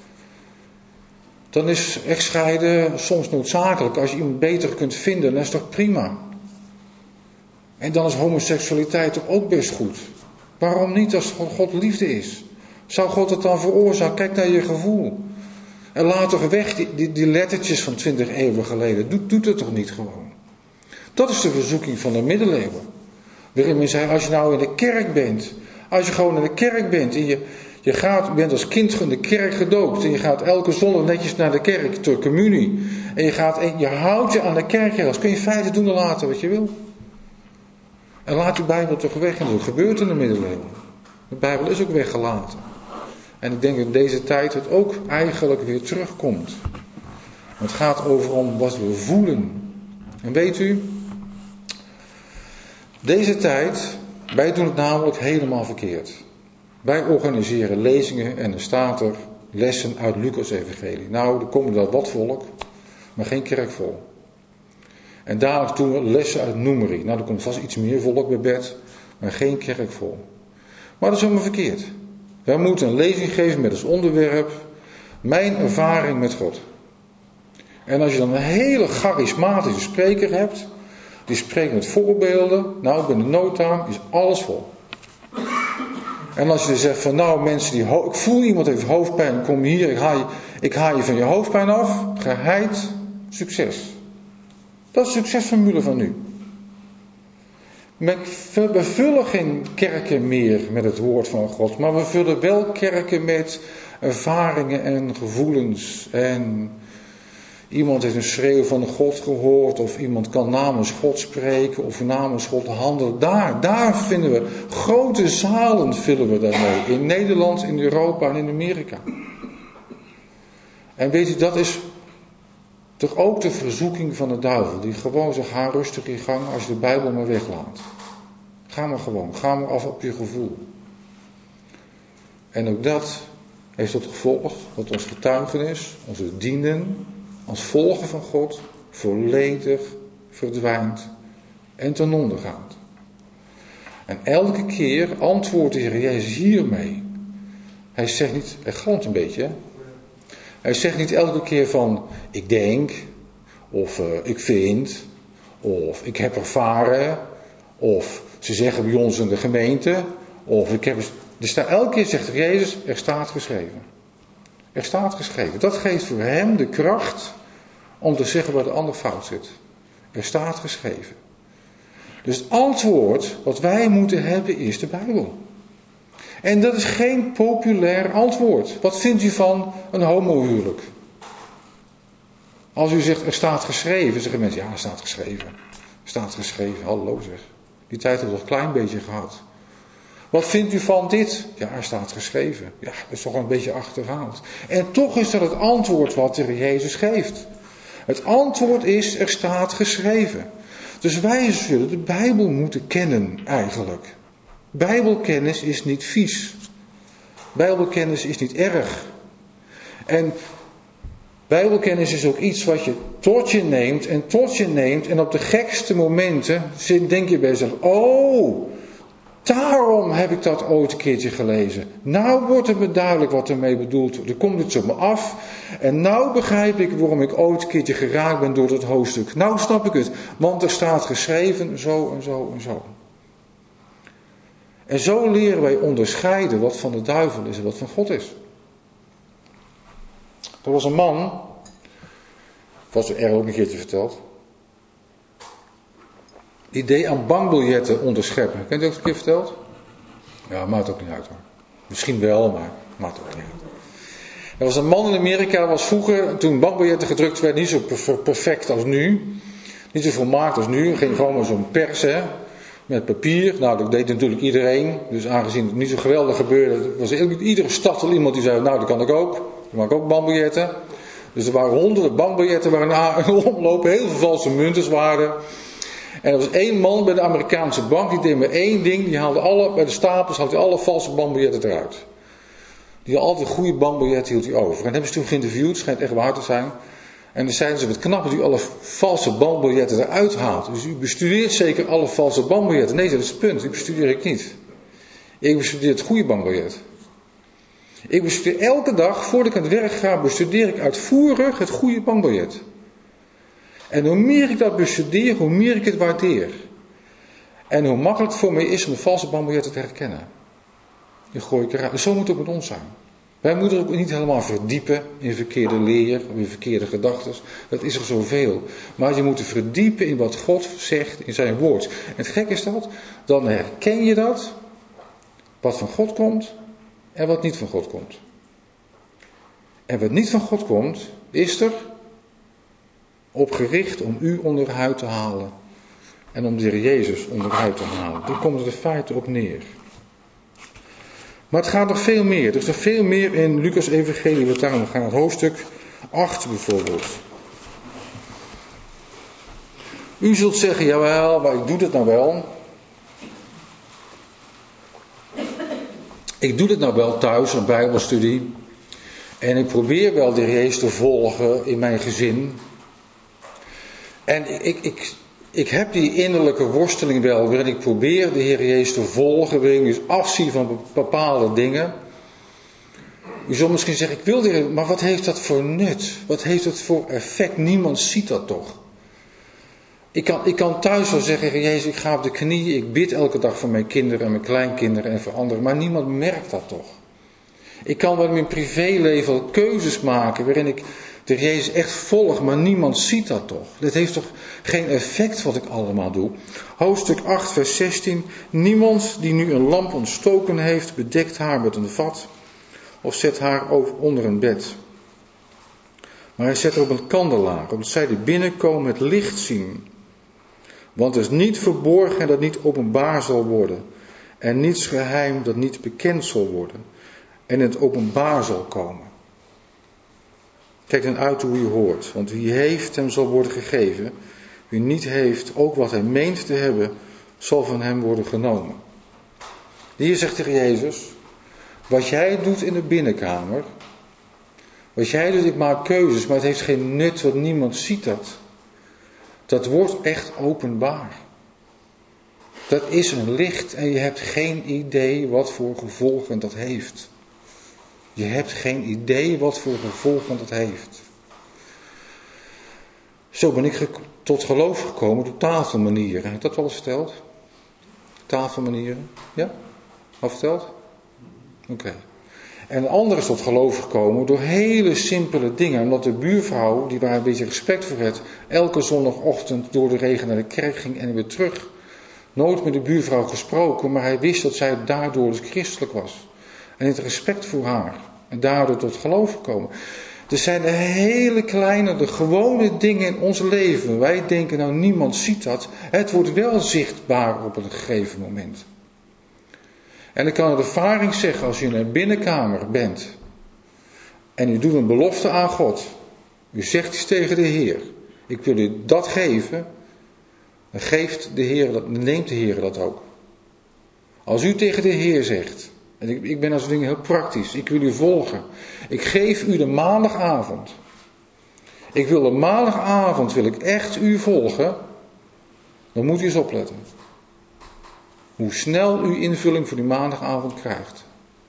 Dan is echtscheiden soms noodzakelijk. Als je iemand beter kunt vinden, dan is dat prima. En dan is homoseksualiteit toch ook best goed. Waarom niet als God liefde is? Zou God het dan veroorzaken? Kijk naar je gevoel. En laat toch weg die lettertjes van 20 eeuwen geleden. Doet het toch niet gewoon? Dat is de verzoeking van de middeleeuwen. Waarin men zei, als je nou in de kerk bent. Als je gewoon in de kerk bent. En je bent als kind in de kerk gedoopt. En je gaat elke zondag netjes naar de kerk. Ter communie. En je houdt je aan de kerkregels. Kun je in feite doen en laten wat je wil. En laat de Bijbel toch weg. En dat gebeurt in de middeleeuwen. De Bijbel is ook weggelaten. En ik denk dat in deze tijd het ook eigenlijk weer terugkomt. Het gaat over om wat we voelen. En weet u, deze tijd, wij doen het namelijk helemaal verkeerd. Wij organiseren lezingen en er staat er lessen uit Lucas-evangelie. Nou, er komt wel wat volk, maar geen kerk vol. En dadelijk doen we lessen uit Numeri. Nou, er komt vast iets meer volk bij bed, maar geen kerk vol. Maar dat is helemaal verkeerd. Wij moeten een lezing geven met als onderwerp mijn ervaring met God. En als je dan een hele charismatische spreker hebt, die spreekt met voorbeelden, nou binnen no time is alles vol. En als je dan zegt van nou mensen ik voel iemand heeft hoofdpijn, kom hier, ik haal je van je hoofdpijn af, geheid, succes. Dat is de succesformule van nu. We vullen geen kerken meer met het woord van God, maar we vullen wel kerken met ervaringen en gevoelens. En iemand heeft een schreeuw van God gehoord, of iemand kan namens God spreken, of namens God handelen. Daar vinden we, grote zalen vullen we daarmee. In Nederland, in Europa en in Amerika. En weet u, dat is toch ook de verzoeking van de duivel. Die gewoon zegt, ga rustig in gang als je de Bijbel maar weglaat. Ga maar af op je gevoel. En ook dat heeft tot gevolg dat ons getuigenis, onze dienen, als volgen van God, volledig verdwijnt en ten onder gaat. En elke keer antwoordt de Heer Jezus hiermee. Hij zegt niet, hij galmt een beetje, hè? Hij zegt niet elke keer van, ik denk, of ik vind, of ik heb ervaren, of ze zeggen bij ons in de gemeente, of ik heb... elke keer zegt Jezus, er staat geschreven. Er staat geschreven. Dat geeft voor hem de kracht om te zeggen waar de ander fout zit. Er staat geschreven. Dus het antwoord wat wij moeten hebben is de Bijbel. En dat is geen populair antwoord. Wat vindt u van een homohuwelijk? Als u zegt er staat geschreven, zeggen mensen ja, er staat geschreven. Er staat geschreven, hallo zeg. Die tijd hebben we toch een klein beetje gehad. Wat vindt u van dit? Ja, er staat geschreven. Ja, dat is toch een beetje achterhaald. En toch is dat het antwoord wat de Heer Jezus geeft. Het antwoord is, er staat geschreven. Dus wij zullen de Bijbel moeten kennen eigenlijk. Bijbelkennis is niet vies. Bijbelkennis is niet erg. En Bijbelkennis is ook iets wat je tot je neemt. En op de gekste momenten denk je bij jezelf, oh, Daarom heb ik dat ooit een keertje gelezen. Nou wordt het me duidelijk wat ermee bedoeld wordt. Er komt iets op me af. En nou begrijp ik waarom ik ooit een keertje geraakt ben door dat hoofdstuk. Nou snap ik het. Want er staat geschreven zo en zo en zo. En zo leren wij onderscheiden wat van de duivel is en wat van God is. Er was een man. Was er ook een keertje verteld. Die deed aan bankbiljetten onderscheppen. Kent u dat een keer verteld? Ja, maakt ook niet uit hoor. Misschien wel, maar maakt ook niet uit. Er was een man in Amerika, was vroeger, toen bankbiljetten gedrukt werden, niet zo perfect als nu. Niet zo volmaakt als nu. Ging gewoon maar zo'n pers, hè, met papier. Nou, dat deed natuurlijk iedereen. Dus aangezien het niet zo geweldig gebeurde, was in iedere stad al iemand die zei, nou, dat kan ik ook. Ik maak ook bankbiljetten. Dus er waren honderden bankbiljetten waar een omlopen, heel veel valse munten waren. En er was één man bij de Amerikaanse bank, die deed maar één ding. Die haalde bij de stapels haalde hij alle valse bankbiljetten eruit. Die had altijd goede bankbiljetten hield hij over. En hebben ze toen geïnterviewd, schijnt echt waar te zijn. En dan zeiden ze, wat knap dat u alle valse bankbiljetten eruit haalt. Dus u bestudeert zeker alle valse bankbiljetten. Nee, dat is het punt. Die bestudeer ik niet. Ik bestudeer het goede bankbiljet. Ik bestudeer elke dag, voordat ik aan het werk ga, bestudeer ik uitvoerig het goede bankbiljet. En hoe meer ik dat bestudeer, hoe meer ik het waardeer. En hoe makkelijk het voor mij is om de valse bankbiljetten te herkennen. Die gooi ik eruit. En zo moet het ook met ons zijn. Wij moeten ook niet helemaal verdiepen in verkeerde leer, of in verkeerde gedachten. Dat is er zoveel. Maar je moet verdiepen in wat God zegt in zijn woord. En het gek is dat, dan herken je dat, wat van God komt en wat niet van God komt. En wat niet van God komt, is er op gericht om u onderuit te halen. En om de Heer Jezus onderuit te halen. Daar komt het in feite op neer. Maar het gaat nog veel meer. Er is nog veel meer in Lucas Evangelie wat daarom gaat. Hoofdstuk 8 bijvoorbeeld. U zult zeggen, jawel, maar ik doe dat nou wel. Ik doe dit nou wel thuis, een bijbelstudie. En ik probeer wel de Heer Jezus te volgen in mijn gezin. En ik heb die innerlijke worsteling wel, waarin ik probeer de Heer Jezus te volgen, waarin ik dus afzie van bepaalde dingen. U zult misschien zeggen, ik wil de Heer, maar wat heeft dat voor nut? Wat heeft het voor effect? Niemand ziet dat toch? Ik kan thuis wel zeggen, Heer Jezus, ik ga op de knieën, ik bid elke dag voor mijn kinderen en mijn kleinkinderen en voor anderen, maar niemand merkt dat toch? Ik kan wel in mijn privéleven keuzes maken waarin ik de Jezus echt volg, maar niemand ziet dat toch. Dit heeft toch geen effect wat ik allemaal doe. Hoofdstuk 8 vers 16. Niemand die nu een lamp ontstoken heeft, bedekt haar met een vat of zet haar onder een bed. Maar hij zet er op een kandelaar, opdat zij die binnenkomen het licht zien. Want het is niet verborgen dat niet openbaar zal worden. En niets geheim dat niet bekend zal worden. En het openbaar zal komen. Kijk dan uit hoe je hoort. Want wie heeft, hem zal worden gegeven. Wie niet heeft, ook wat hij meent te hebben, zal van hem worden genomen. Hier zegt de Jezus, wat jij doet in de binnenkamer. Wat jij doet, ik maak keuzes, maar het heeft geen nut, want niemand ziet dat. Dat wordt echt openbaar. Dat is een licht en je hebt geen idee wat voor gevolgen dat heeft. Je hebt geen idee wat voor gevolgen dat heeft. Zo ben ik tot geloof gekomen door tafelmanieren. Heb ik dat wel eens verteld? Tafelmanieren? Ja? Al verteld? Oké. En een ander is tot geloof gekomen door hele simpele dingen. Omdat de buurvrouw, die waar een beetje respect voor had, elke zondagochtend door de regen naar de kerk ging en weer terug. Nooit met de buurvrouw gesproken, maar hij wist dat zij daardoor dus christelijk was. En het respect voor haar. En daardoor tot geloof gekomen. Er zijn de hele kleine, de gewone dingen in ons leven. Wij denken nou niemand ziet dat. Het wordt wel zichtbaar op een gegeven moment. En ik kan uit ervaring zeggen, als je in een binnenkamer bent. En u doet een belofte aan God. U zegt iets tegen de Heer. Ik wil u dat geven. Dan neemt de Heer dat ook. Als u tegen de Heer zegt. En ik ben als dingen heel praktisch. Ik wil u volgen. Ik geef u de maandagavond. Ik wil de maandagavond, wil ik echt u volgen. Dan moet u eens opletten. hoe snel u invulling voor die maandagavond krijgt.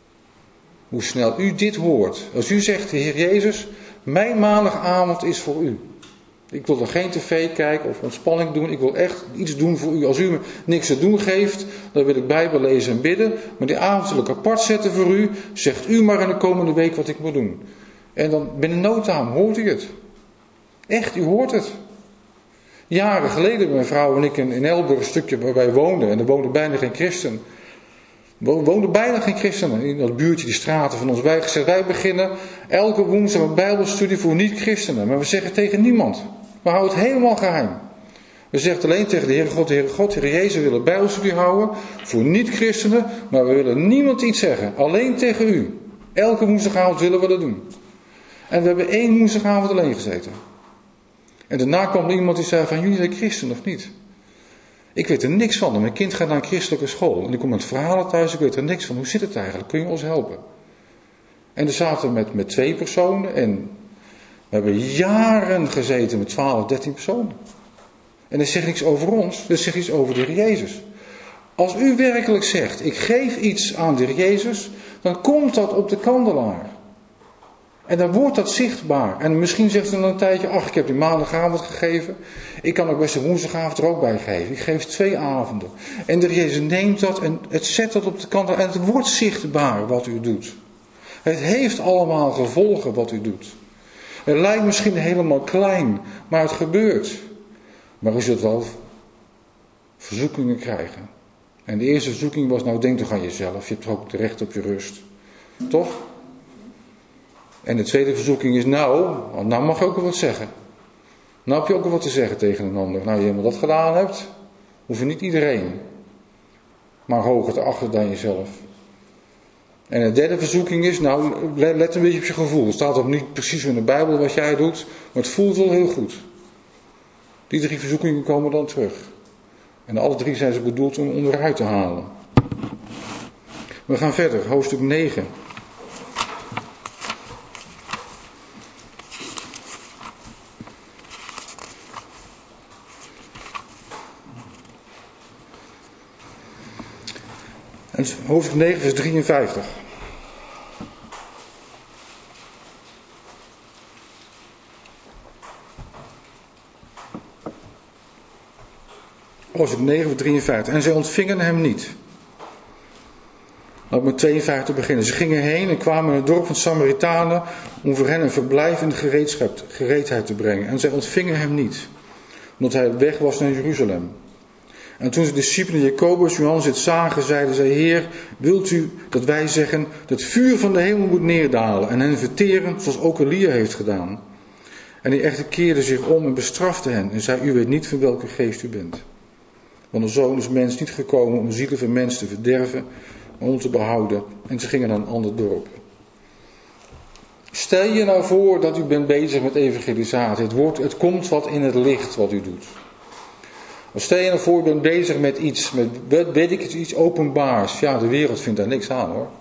Hoe snel u dit hoort. Als u zegt, de Heer Jezus, mijn maandagavond is voor u. Ik wil er geen tv kijken of ontspanning doen. Ik wil echt iets doen voor u. Als u me niks te doen geeft, dan wil ik Bijbel lezen en bidden. Maar die avond wil ik apart zetten voor u. Zegt u maar in de komende week wat ik moet doen. En dan binnen no time hoort u het. Echt, u hoort het. Jaren geleden, mijn vrouw en ik in Elburg, een stukje waar wij woonden. En er woonden bijna geen christenen. Woonden bijna geen christenen in dat buurtje, die straten van ons. Wij beginnen elke woensdag een bijbelstudie voor niet-christenen. Maar we zeggen tegen niemand. We houden het helemaal geheim. We zeggen alleen tegen de Heere God, Heer Jezus, we willen bijbelstudie houden voor niet-christenen. Maar we willen niemand iets zeggen. Alleen tegen u. Elke woensdagavond willen we dat doen. En we hebben 1 woensdagavond alleen gezeten. En daarna kwam er iemand die zei van, jullie zijn christen of niet? Ik weet er niks van. Mijn kind gaat naar een christelijke school. En ik kom met verhalen thuis. Ik weet er niks van. Hoe zit het eigenlijk? Kun je ons helpen? En dan zaten we met 2 personen. En we hebben jaren gezeten met 12, 13 personen. En dat zegt niks over ons. Dat zegt iets over de Heer Jezus. Als u werkelijk zegt, ik geef iets aan de Heer Jezus. Dan komt dat op de kandelaar. En dan wordt dat zichtbaar. En misschien zegt u dan een tijdje, ach, ik heb die maandagavond gegeven. Ik kan ook best de woensdagavond er ook bij geven. Ik geef 2 avonden. En de Jezus neemt dat en het zet dat op de kant. En het wordt zichtbaar wat u doet. Het heeft allemaal gevolgen wat u doet. Het lijkt misschien helemaal klein, maar het gebeurt. Maar u zult wel verzoekingen krijgen. En de eerste verzoeking was, nou denk toch aan jezelf. Je hebt toch ook het recht op je rust. Toch? En de tweede verzoeking is, nou mag je ook wel wat zeggen. Nou heb je ook wel wat te zeggen tegen een ander. Nou, je helemaal dat gedaan hebt, hoef je niet iedereen. Maar hoger te achten dan jezelf. En de derde verzoeking is, nou, let een beetje op je gevoel. Het staat ook niet precies in de Bijbel wat jij doet, maar het voelt wel heel goed. Die 3 verzoekingen komen dan terug. En alle 3 zijn ze bedoeld om onderuit te halen. We gaan verder, hoofdstuk 9. En hoofdstuk 9 vers 53. Hoofdstuk 9 vers 53. En zij ontvingen hem niet. Laat met 52 beginnen. Ze gingen heen en kwamen in het dorp van Samaritanen om voor hen een verblijf in de gereedheid te brengen. En zij ontvingen hem niet, omdat hij weg was naar Jeruzalem. En toen de discipelen Jacobus, Johannes dit zagen, zeiden zij, Heer, wilt u dat wij zeggen, dat het vuur van de hemel moet neerdalen en hen verteren, zoals ook Elia heeft gedaan? En hij echter keerde zich om en bestrafte hen en zei, u weet niet van welke geest u bent. Want de Zoon is mens niet gekomen om de zielen van mensen te verderven, maar om te behouden. En ze gingen naar een ander dorp. Stel je nou voor dat u bent bezig met evangelisatie. Het komt wat in het licht wat u doet. Stel je nou voor, je bent bezig met iets, iets openbaars. Ja, de wereld vindt daar niks aan hoor.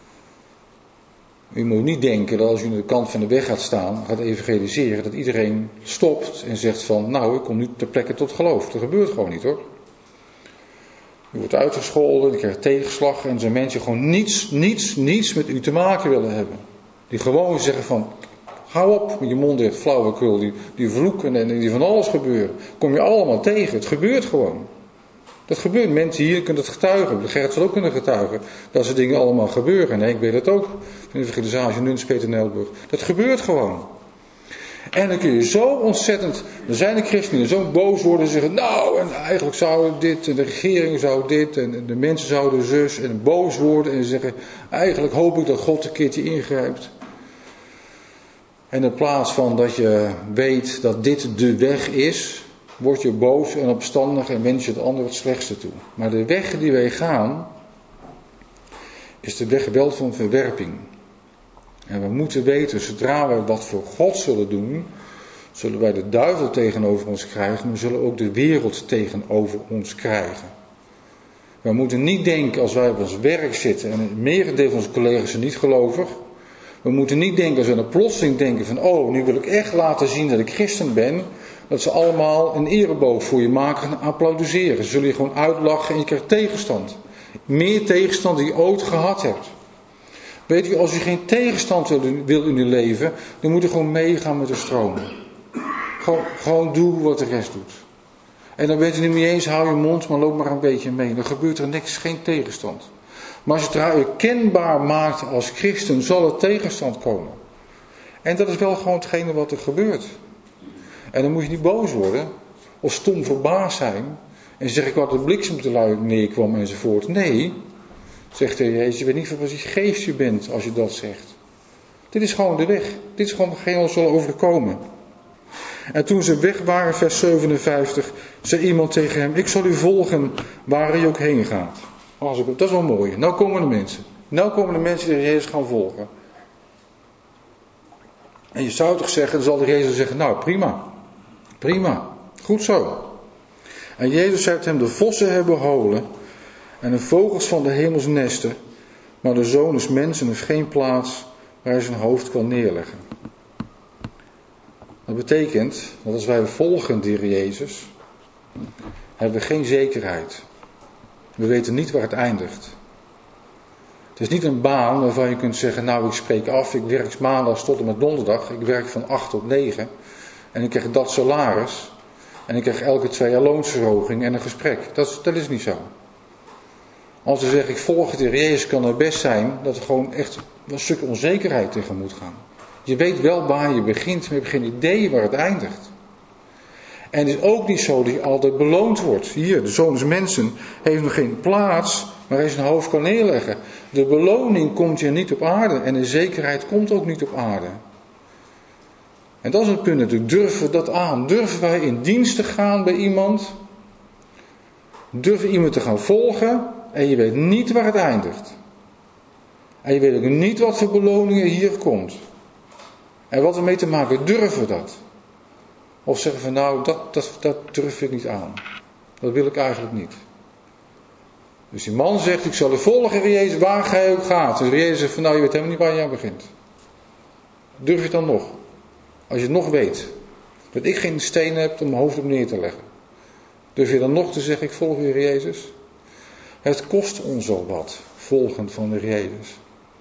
U moet niet denken dat als u aan de kant van de weg gaat staan, gaat evangeliseren, dat iedereen stopt en zegt van, nou, ik kom nu ter plekke tot geloof. Dat gebeurt gewoon niet hoor. U wordt uitgescholden, je krijgt tegenslag en er zijn mensen gewoon niets met u te maken willen hebben. Die gewoon zeggen van, hou op met je mond dicht, flauwekul, die vloeken en die van alles gebeuren. Kom je allemaal tegen, het gebeurt gewoon. Dat gebeurt, mensen hier kunnen het getuigen, de Gerrit zal ook kunnen getuigen, dat ze dingen allemaal gebeuren. En ik weet het ook, van de evangelisatie Nunspeet en Elburg. Dat gebeurt gewoon. En dan kun je zo ontzettend, er zijn de christenen zo boos worden en zeggen, nou, en eigenlijk zou dit, en de regering zou dit, en de mensen zouden zus, en boos worden en zeggen, eigenlijk hoop ik dat God een keertje ingrijpt. En in plaats van dat je weet dat dit de weg is, word je boos en opstandig en wens je het ander het slechtste toe. Maar de weg die wij gaan, is de weg wel van verwerping. En we moeten weten, zodra wij wat voor God zullen doen, zullen wij de duivel tegenover ons krijgen, maar we zullen ook de wereld tegenover ons krijgen. We moeten niet denken als wij op ons werk zitten, en het merendeel van onze collega's zijn niet gelovig. We moeten niet denken als we aan de plotseling denken van, oh, nu wil ik echt laten zien dat ik christen ben. dat ze allemaal een ereboog voor je maken en applaudisseren. Ze zullen je gewoon uitlachen en je krijgt tegenstand. Meer tegenstand dan je ooit gehad hebt. Weet u, als je geen tegenstand wil in je leven, dan moet je gewoon meegaan met de stroom. Gewoon doe wat de rest doet. En dan weet je niet eens, hou je mond, maar loop maar een beetje mee. Dan gebeurt er niks, geen tegenstand. Maar als je het herkenbaar maakt als christen, zal er tegenstand komen. En dat is wel gewoon hetgene wat er gebeurt. En dan moet je niet boos worden, of stom verbaasd zijn. En zeg ik wat de bliksem te luid neerkwam enzovoort. Nee, zegt de Heer Jezus, je weet niet van wat je geest je bent als je dat zegt. Dit is gewoon de weg. Dit is gewoon hetgeen ons zal overkomen. En toen ze weg waren, vers 57, zei iemand tegen hem, ik zal u volgen waar u ook heen gaat. Dat is wel mooi. Nou komen de mensen. Nou komen de mensen die Jezus gaan volgen. En je zou toch zeggen, dan zal de Jezus zeggen, nou prima. Prima. Goed zo. En Jezus zei hem, de vossen hebben holen en de vogels van de hemels nesten, maar de Zoon des Mensen heeft geen plaats waar hij zijn hoofd kan neerleggen. Dat betekent dat als wij volgen de Heer Jezus, hebben we geen zekerheid. We weten niet waar het eindigt. Het is niet een baan waarvan je kunt zeggen, nou ik spreek af, ik werk maandag tot en met donderdag, ik werk van 8 tot 9 en ik krijg dat salaris en ik krijg elke 2 jaar loonsverhoging en een gesprek. Dat is niet zo. Als we zeggen, ik volg de Heer Jezus, kan het best zijn dat er gewoon echt een stuk onzekerheid tegen moet gaan. Je weet wel waar je begint, maar je hebt geen idee waar het eindigt. En het is ook niet zo dat je altijd beloond wordt. Hier, de Zoon des Mensen heeft nog geen plaats waar hij zijn hoofd kan neerleggen. De beloning komt hier niet op aarde en de zekerheid komt ook niet op aarde. En dat is het punt natuurlijk. Durven we dat aan? Durven wij in dienst te gaan bij iemand? Durven iemand te gaan volgen en je weet niet waar het eindigt. En je weet ook niet wat voor beloningen hier komt. En wat ermee te maken, durven we dat? Of zeggen we nou, dat durf ik niet aan. Dat wil ik eigenlijk niet. Dus die man zegt, ik zal u volgen, Heer Jezus, waar gij ook gaat. Dus Jezus zegt van, nou je weet helemaal niet waar je aan begint. Durf je het dan nog? Als je het nog weet, dat ik geen steen heb om mijn hoofd op neer te leggen. Durf je dan nog te zeggen, ik volg u, Heer Jezus? Het kost ons al wat, volgen van de Heer Jezus.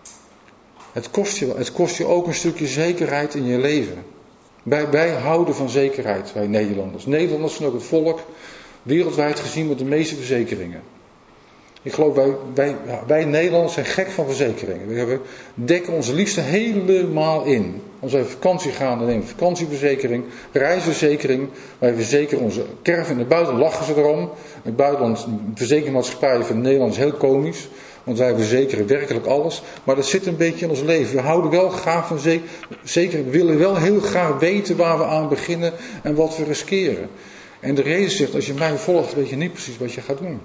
Het kost je ook een stukje zekerheid in je leven. Wij houden van zekerheid, wij Nederlanders. Nederlanders zijn ook het volk, wereldwijd gezien, met de meeste verzekeringen. Ik geloof, wij Nederlanders zijn gek van verzekeringen. We dekken onze liefste helemaal in. Als wij op vakantie gaan, dan nemen we vakantieverzekering, reisverzekering. Wij verzekeren onze caravan in het buitenland, lachen ze erom. In het buitenland, verzekeringsmaatschappijen van Nederland is heel komisch. Want wij verzekeren werkelijk alles. Maar dat zit een beetje in ons leven. We houden wel graag van zeker. We willen wel heel graag weten waar we aan beginnen en wat we riskeren. En de Jezus zegt, als je mij volgt, weet je niet precies wat je gaat doen.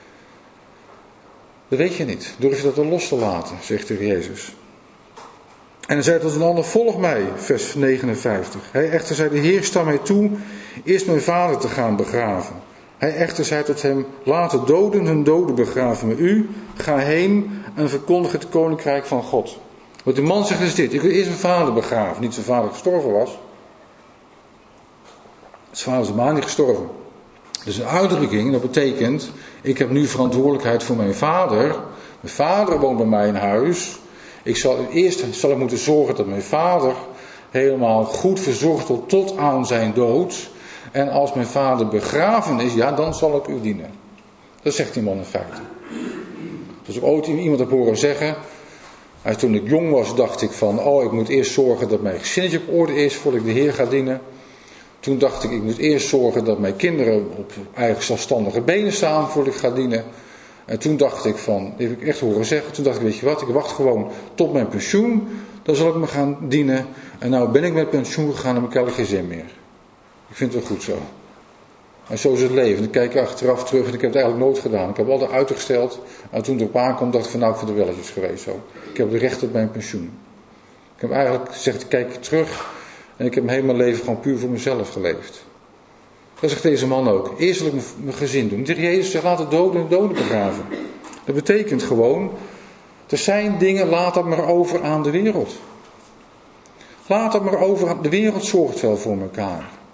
Dat weet je niet. Durf je dat dan los te laten, zegt de Jezus. En hij zei tot een ander, volg mij, vers 59. Hij echter zei, de Heer sta mij toe, eerst mijn vader te gaan begraven. Hij echter zei tot hem, laat de doden hun doden begraven met u. Ga heen en verkondig het koninkrijk van God. Wat de man zegt is dit, ik wil eerst mijn vader begraven. Niet zijn vader gestorven was. Zijn vader is helemaal niet gestorven. Dus een uitdrukking, dat betekent, ik heb nu verantwoordelijkheid voor mijn vader. Mijn vader woont bij mij in huis. Eerst zal ik moeten zorgen dat mijn vader helemaal goed verzorgd wordt tot aan zijn dood. En als mijn vader begraven is, ja, dan zal ik u dienen. Dat zegt die man in feite. Dus ik ooit iemand heb horen zeggen, toen ik jong was dacht ik van, ik moet eerst zorgen dat mijn gezinnetje op orde is voordat ik de Heer ga dienen. Toen dacht ik moet eerst zorgen dat mijn kinderen op eigen zelfstandige benen staan voordat ik ga dienen. En toen dacht ik van, die heb ik echt horen zeggen, toen dacht ik, weet je wat, ik wacht gewoon tot mijn pensioen, dan zal ik me gaan dienen. En nou ben ik met pensioen gegaan en heb ik eigenlijk geen zin meer. Ik vind het wel goed zo. En zo is het leven. Dan kijk ik achteraf terug en ik heb het eigenlijk nooit gedaan. Ik heb het altijd uitgesteld. En toen het erop aankwam dacht ik van, nou ik vind het wel eens geweest zo. Ik heb het recht op mijn pensioen. Ik heb eigenlijk gezegd, ik kijk terug en ik heb mijn hele leven gewoon puur voor mezelf geleefd. Dat zegt deze man ook. Eerst wil ik mijn gezin doen. De Heer Jezus zegt, laat de doden begraven. Dat betekent gewoon, er zijn dingen, laat dat maar over aan de wereld. Laat dat maar over, de wereld zorgt wel voor elkaar.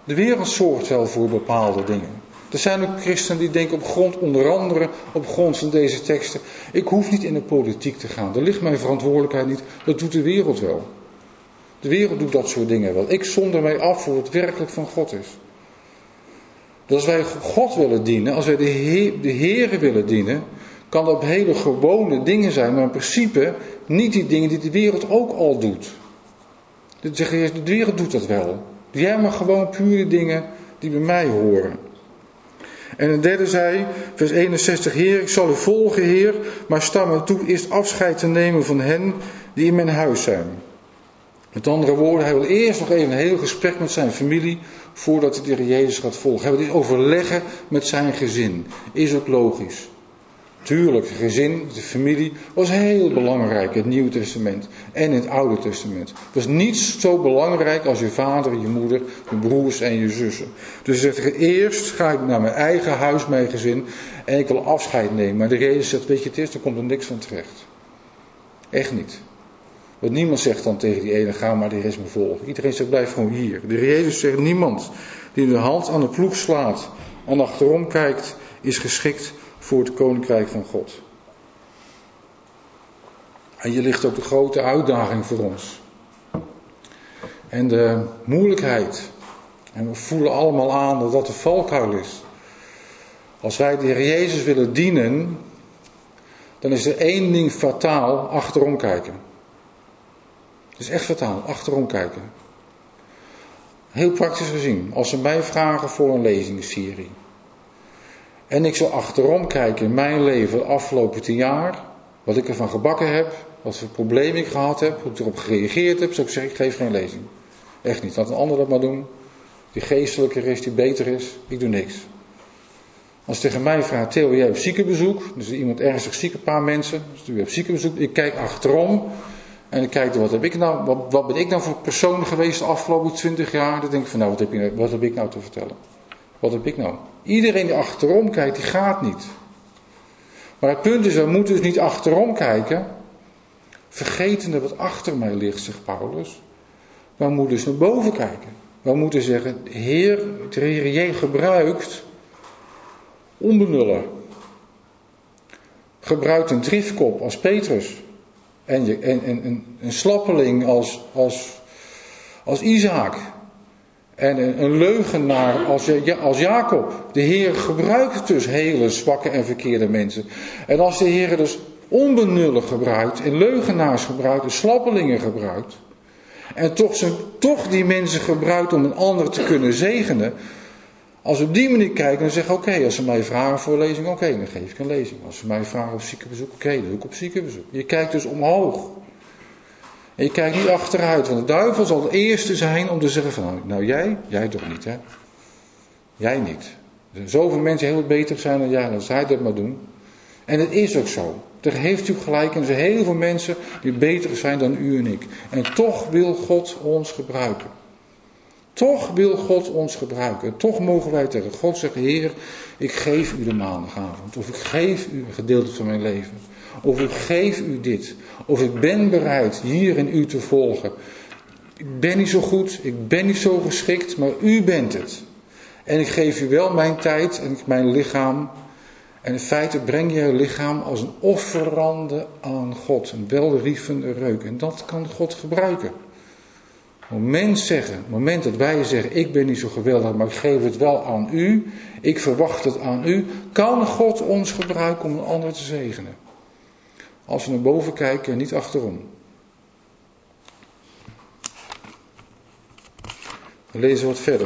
De wereld zorgt wel voor bepaalde dingen. Er zijn ook christenen die denken op grond, onder andere op grond van deze teksten, ik hoef niet in de politiek te gaan. Daar ligt mijn verantwoordelijkheid niet. Dat doet de wereld wel. De wereld doet dat soort dingen wel. Ik zonder mij af voor wat werkelijk van God is. Dus als wij God willen dienen, als wij de Heere willen dienen, kan dat op hele gewone dingen zijn, maar in principe niet die dingen die de wereld ook al doet. Dan zeg je, de wereld doet dat wel. Doe jij maar gewoon pure dingen die bij mij horen. En een derde zei, vers 61, Heer, ik zal u volgen, Heer, maar sta me toe eerst afscheid te nemen van hen die in mijn huis zijn. Met andere woorden, hij wil eerst nog even een heel gesprek met zijn familie voordat hij de Heer Jezus gaat volgen. Hij wil iets overleggen met zijn gezin. Is ook logisch. Tuurlijk, het gezin, de familie was heel belangrijk in het Nieuwe Testament en in het Oude Testament. Het was niet zo belangrijk als je vader, je moeder, je broers en je zussen. Dus hij zegt, eerst ga ik naar mijn eigen huis, mijn gezin en ik wil afscheid nemen. Maar de Jezus zegt, weet je het is, er komt er niks van terecht. Echt niet. Want niemand zegt dan tegen die ene, ga maar de rest me volgen. Iedereen zegt, blijf gewoon hier. De Jezus zegt, niemand die de hand aan de ploeg slaat en achterom kijkt, is geschikt voor het koninkrijk van God. En hier ligt ook de grote uitdaging voor ons. En de moeilijkheid. En we voelen allemaal aan dat dat de valkuil is. Als wij de Heer Jezus willen dienen, dan is er één ding fataal: achterom kijken. Het is echt fataal, achterom kijken. Heel praktisch gezien, als ze mij vragen voor een lezingsserie. En ik zal achterom kijken in mijn leven de afgelopen 10 jaar. Wat ik ervan gebakken heb. Wat voor problemen ik gehad heb. Hoe ik erop gereageerd heb. Zou ik zeggen, ik geef geen lezing. Echt niet. Laat een ander dat maar doen. Die geestelijker is, die beter is. Ik doe niks. Als ze tegen mij vraagt, Theo, jij hebt ziekenbezoek. Dus iemand ernstig ziek, een paar mensen. Dus u hebt ziekenbezoek. Ik kijk achterom. En ik kijk, wat ben ik nou voor persoon geweest de afgelopen 20 jaar. Dan denk ik van, nou, wat heb ik nou te vertellen? Wat heb ik nou? Iedereen die achterom kijkt, die gaat niet. Maar het punt is, we moeten dus niet achterom kijken, vergetende wat achter mij ligt, zegt Paulus. Maar we moeten dus naar boven kijken. We moeten zeggen, Heer, de Heer J gebruikt onbenullen. Gebruikt een driftkop als Petrus. En een slappeling als Isaac. En een leugenaar als Jacob. De Heer gebruikt dus hele zwakke en verkeerde mensen. En als de Heer dus onbenullen gebruikt, en leugenaars gebruikt, en slappelingen gebruikt, en toch die mensen gebruikt om een ander te kunnen zegenen. Als we op die manier kijken, dan zeggen we, oké, als ze mij vragen voor een lezing, oké, dan geef ik een lezing. Als ze mij vragen op ziekenbezoek, oké, dan doe ik op ziekenbezoek. Je kijkt dus omhoog. En je kijkt niet achteruit, want de duivel zal de eerste zijn om te zeggen van, nou jij toch niet, hè? Jij niet. Er zijn zoveel mensen heel beter zijn dan jij, dan zij dat maar doen. En het is ook zo. Daar heeft u gelijk, en er zijn heel veel mensen die beter zijn dan u en ik. En toch wil God ons gebruiken. Toch wil God ons gebruiken. En toch mogen wij tegen God zeggen, Heer, ik geef u de maandagavond. Of ik geef u een gedeelte van mijn leven. Of ik geef u dit. Of ik ben bereid hier in u te volgen. Ik ben niet zo goed, ik ben niet zo geschikt, maar u bent het. En ik geef u wel mijn tijd en mijn lichaam. En in feite breng je lichaam als een offerande aan God. Een welrievende reuk. En dat kan God gebruiken. Het moment dat wij zeggen, ik ben niet zo geweldig, maar ik geef het wel aan u. Ik verwacht het aan u. Kan God ons gebruiken om een ander te zegenen. Als we naar boven kijken en niet achterom. We lezen wat verder.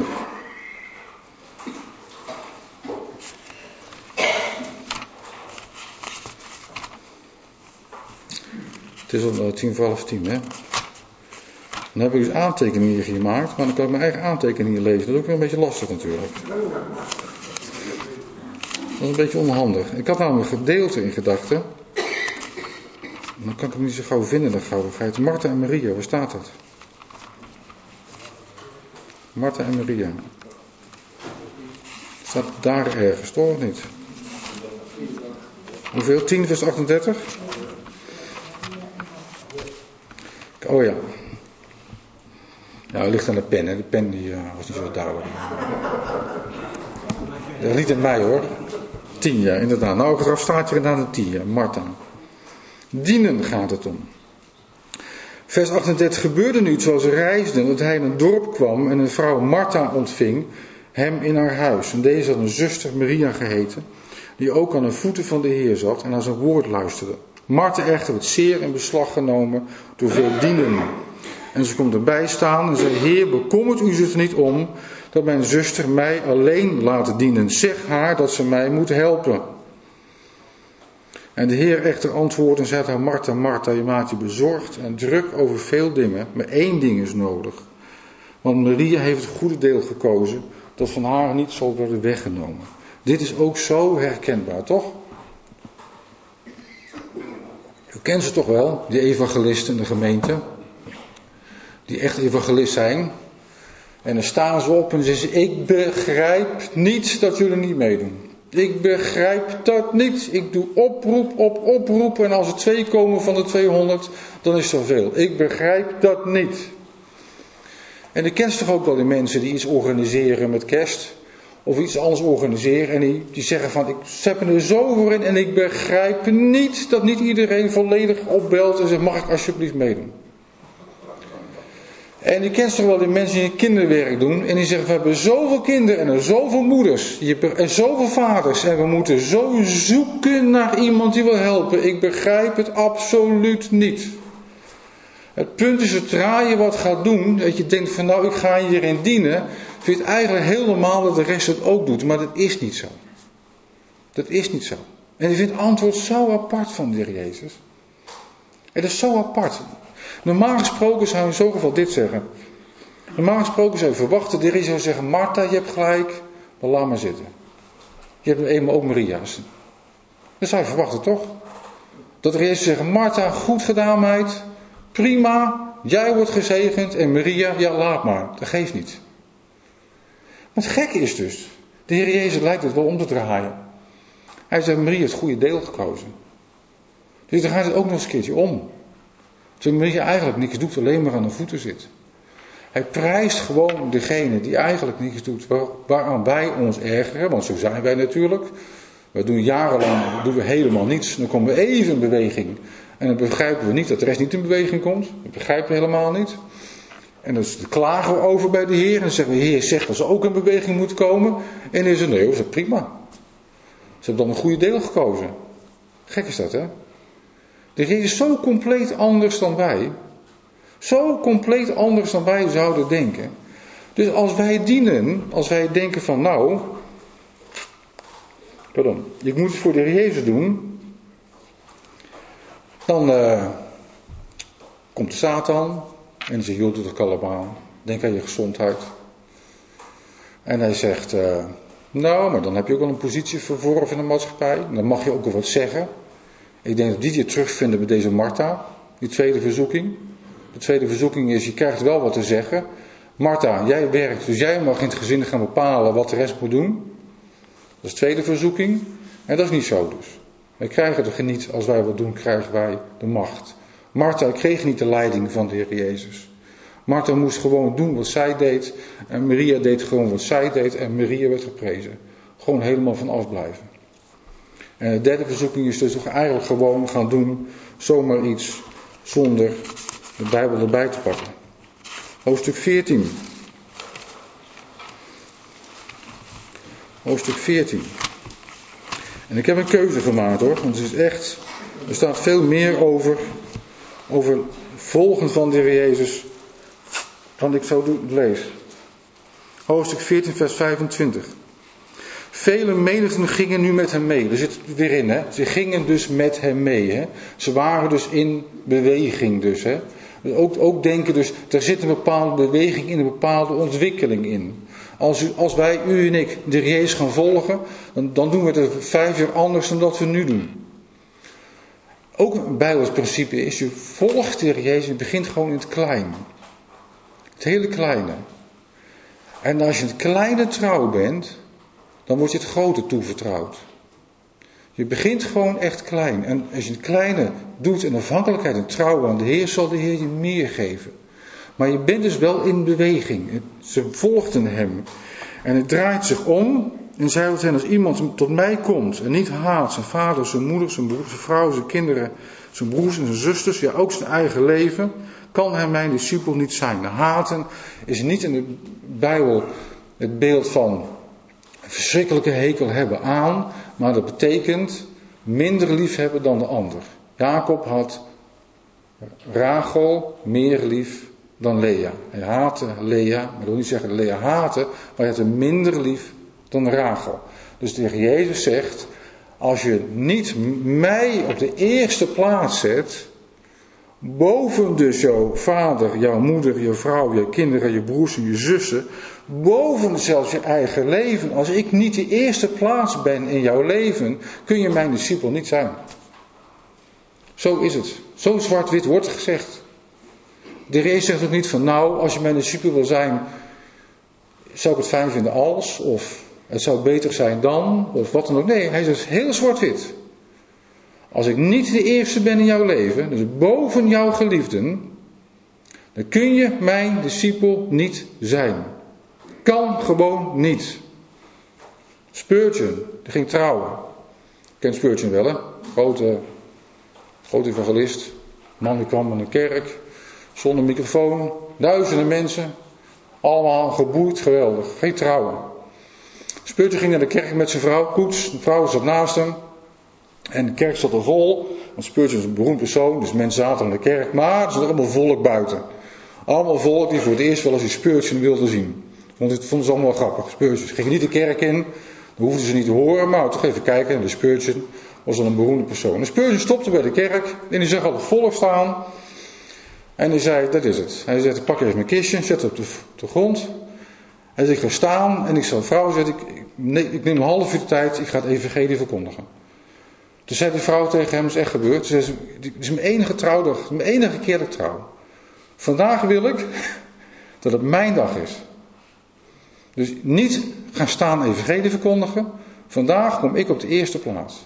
Het is al 10:10, hè. Dan heb ik dus aantekeningen hier gemaakt, maar dan kan ik mijn eigen aantekeningen lezen. Dat is ook weer een beetje lastig natuurlijk. Dat is een beetje onhandig. Ik had namelijk een gedeelte in gedachten. Dan kan ik hem niet zo gauw vinden, dat gauwigheid. Martha en Maria, waar staat dat? Martha en Maria. Staat daar ergens, toch of niet? Hoeveel? 10 vers 38? Oh ja. Ja, hij ligt aan de pen, hè. De pen die, was niet zo duidelijk. Dat liet het mij hoor. 10, ja, inderdaad. Nou, achteraf staat er inderdaad een 10, ja. Martha. Dienen gaat het om. Vers 38. Gebeurde nu zoals ze reisden, dat hij in een dorp kwam en een vrouw Martha ontving hem in haar huis. En deze had een zuster Maria geheten, die ook aan de voeten van de Heer zat en naar zijn woord luisterde. Martha echter werd zeer in beslag genomen door veel dienen. En ze komt erbij staan en zei: Heer, bekommert u zich er niet om dat mijn zuster mij alleen laat dienen. Zeg haar dat ze mij moet helpen. En de Heer echter antwoordde en zei haar: Martha, Martha, je maakt je bezorgd en druk over veel dingen, maar 1 ding is nodig. Want Maria heeft het goede deel gekozen, dat van haar niet zal worden weggenomen. Dit is ook zo herkenbaar, toch? U kent ze toch wel, die evangelisten in de gemeente, die echt evangelist zijn. En dan staan ze op en zeggen ze: ik begrijp niet dat jullie niet meedoen. Ik begrijp dat niet. Ik doe oproep op oproep en als er 2 komen van de 200, dan is er veel. Ik begrijp dat niet. En ik ken toch ook wel die mensen die iets organiseren met kerst, of iets anders organiseren en die zeggen van: ik zet me er zo voor in en ik begrijp niet dat niet iedereen volledig opbelt en zegt: mag ik alsjeblieft meedoen. En je kent toch wel die mensen die kinderwerk doen en die zeggen: we hebben zoveel kinderen en zoveel moeders en zoveel vaders en we moeten zo zoeken naar iemand die wil helpen. Ik begrijp het absoluut niet. Het punt is, zodra je wat gaat doen, dat je denkt van nou, ik ga hierin dienen, vind je het eigenlijk heel normaal dat de rest het ook doet, maar dat is niet zo. Dat is niet zo. En je vindt het antwoord zo apart van de Heer Jezus. Het is zo apart. Normaal gesproken zou je in zo'n geval dit zeggen. Normaal gesproken zou je verwachten, de Heer zou zeggen: Martha, je hebt gelijk, maar laat maar zitten. Je hebt nu eenmaal ook Maria's. Dat zou je verwachten, toch? Dat de Heer zou zeggen: Martha, goed gedaan meid, prima, jij wordt gezegend en Maria, ja laat maar, dat geeft niet. Maar het gekke is dus, de Heer Jezus lijkt het wel om te draaien. Hij zegt: Maria heeft het goede deel gekozen. Dus dan gaat het ook nog eens een keertje om. Terwijl Maria eigenlijk niks doet, alleen maar aan de voeten zit. Hij prijst gewoon degene die eigenlijk niks doet, waaraan wij ons ergeren, want zo zijn wij natuurlijk. We doen jarenlang helemaal niets, dan komen we even in beweging. En dan begrijpen we niet dat de rest niet in beweging komt. Dat begrijpen we helemaal niet. En dan klagen we over bij de Heer. En dan zeggen we: Heer, zeg dat ze ook in beweging moeten komen. En dan is het: nee, dat is prima. Ze hebben dan een goede deel gekozen. Gek is dat, hè? De Heer is zo compleet anders dan wij. Zo compleet anders dan wij zouden denken. Dus als wij dienen, als wij denken van nou, ik moet het voor de Heer Jezus doen. Dan komt Satan en zegt: joh, doe dat allemaal. Denk aan je gezondheid. En hij zegt: nou, maar dan heb je ook wel een positie verworven in de maatschappij. Dan mag je ook wel wat zeggen. Ik denk dat die je terugvinden bij deze Martha, die tweede verzoeking. De tweede verzoeking is: je krijgt wel wat te zeggen. Martha, jij werkt, dus jij mag in het gezin gaan bepalen wat de rest moet doen. Dat is de tweede verzoeking. En dat is niet zo dus. Wij krijgen het niet, als wij wat doen, krijgen wij de macht. Martha kreeg niet de leiding van de Heer Jezus. Martha moest gewoon doen wat zij deed. En Maria deed gewoon wat zij deed. En Maria werd geprezen. Gewoon helemaal van afblijven. En de derde verzoeking is dus toch eigenlijk gewoon gaan doen, zomaar iets, zonder de Bijbel erbij te pakken. Hoofdstuk 14. Hoofdstuk 14. En ik heb een keuze gemaakt hoor, want het is echt, er staat veel meer over volgen van de Heer Jezus, dan ik zo lees. Hoofdstuk 14 vers 25. Vele menigten gingen nu met hem mee. Daar zit het weer in, hè. Ze gingen dus met hem mee, hè. Ze waren dus in beweging dus, hè. Ook denken dus, er zit een bepaalde beweging in, een bepaalde ontwikkeling in. Als wij, u en ik, de Heer Jezus gaan volgen, dan doen we het 5 jaar anders dan dat we nu doen. Ook een Bijbels principe is, je volgt de Heer Jezus, je begint gewoon in het klein. Het hele kleine. En als je in het kleine trouw bent, dan wordt je het grote toevertrouwd. Je begint gewoon echt klein. En als je het kleine doet in afhankelijkheid en trouw aan de Heer, zal de Heer je meer geven. Maar je bent dus wel in beweging. Ze volgden hem. En het draait zich om. En zei tot hen, als iemand tot mij komt en niet haat zijn vader, zijn moeder, zijn broer, zijn vrouw, zijn kinderen, zijn broers en zijn zusters, ja ook zijn eigen leven, kan hij mijn discipel niet zijn. Haten is niet in de Bijbel het beeld van een verschrikkelijke hekel hebben aan, maar dat betekent minder lief hebben dan de ander. Jacob had Rachel meer lief dan Lea. Hij haatte Lea, maar dat wil niet zeggen dat Lea haatte, maar hij had hem minder lief dan Rachel. Dus de Heer Jezus zegt, als je niet mij op de eerste plaats zet, boven dus jouw vader, jouw moeder, jouw vrouw, jouw kinderen, je broers en je zussen, boven zelfs je eigen leven, als ik niet de eerste plaats ben in jouw leven, kun je mijn discipel niet zijn. Zo is het. Zo zwart-wit wordt gezegd. De Heer zegt ook niet van, nou, als je mijn discipel wil zijn, zou ik het fijn vinden als, of het zou beter zijn dan, of wat dan ook. Nee, hij zegt heel zwart-wit. Als ik niet de eerste ben in jouw leven, dus boven jouw geliefden, dan kun je mijn discipel niet zijn. Kan gewoon niet. Spurgeon, die ging trouwen. Kent Spurgeon wel, hè? Grote evangelist. Man die kwam in een kerk, zonder microfoon, duizenden mensen, allemaal geboeid, geweldig. Geen trouwen. Spurgeon ging naar de kerk met zijn vrouw, Koets, de vrouw zat naast hem. En de kerk zat er vol, want Spurgeon is een beroemd persoon, dus mensen zaten in de kerk, maar er zat allemaal volk buiten. Allemaal volk die voor het eerst wel eens die Spurgeon wilden zien. Want het vonden ze allemaal wel grappig. Spurgeon ging niet de kerk in, dan hoefden ze niet te horen, maar toch even kijken. En de Spurgeon was dan een beroemde persoon. En Spurgeon stopte bij de kerk en hij zag al het volk staan. En hij zei, dat is het. Hij zei, ik pak even mijn kistje, zet het op de grond. Hij zei, ik ga staan en ik zal de vrouw zeggen, ik neem een half uur de tijd, ik ga het evangelie verkondigen. Toen zei de vrouw tegen hem, het is echt gebeurd. Ze zei, dit is mijn enige trouwdag, mijn enige keer dat ik trouw. Vandaag wil ik dat het mijn dag is. Dus niet gaan staan evangelie verkondigen. Vandaag kom ik op de eerste plaats.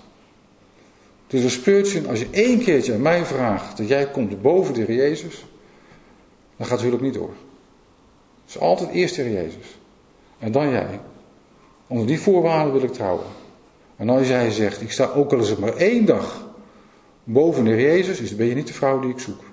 Dus als Spurgeon, als je 1 keertje aan mij vraagt dat jij komt boven de Heer Jezus, dan gaat het huwelijk niet door. Het is altijd eerst de Heer Jezus. En dan jij. Onder die voorwaarden wil ik trouwen. En als jij zegt, ik sta ook al eens maar 1 dag boven de Heer Jezus, dus dan ben je niet de vrouw die ik zoek.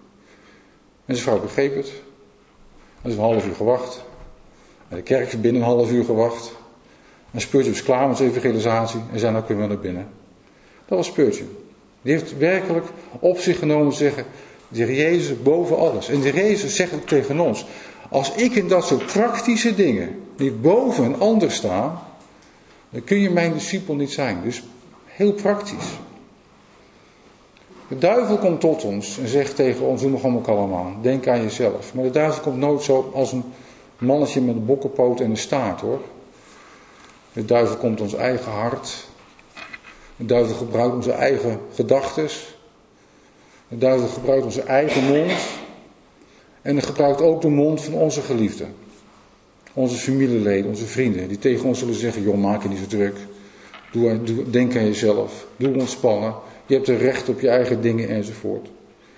En zijn vrouw begreep het. Er is een half uur gewacht. En de kerk is binnen een half uur gewacht. En Spurgeon was klaar met zijn evangelisatie en zei, nou kunnen we naar binnen. Dat was Spurgeon. Die heeft werkelijk op zich genomen te zeggen, de Heer Jezus boven alles. En de Heer Jezus zegt ook tegen ons, als ik in dat soort praktische dingen niet boven een ander sta, dan kun je mijn discipel niet zijn. Dus heel praktisch. De duivel komt tot ons en zegt tegen ons, doe nog allemaal, denk aan jezelf. Maar de duivel komt nooit zo als een mannetje met een bokkenpoot en een staart, hoor. De duivel komt ons eigen hart. De duivel gebruikt onze eigen gedachtes. De duivel gebruikt onze eigen mond. En hij gebruikt ook de mond van onze geliefden. Onze familieleden, onze vrienden. Die tegen ons zullen zeggen, joh, maak je niet zo druk. Denk aan jezelf. Doe ontspannen. Je hebt er recht op je eigen dingen enzovoort.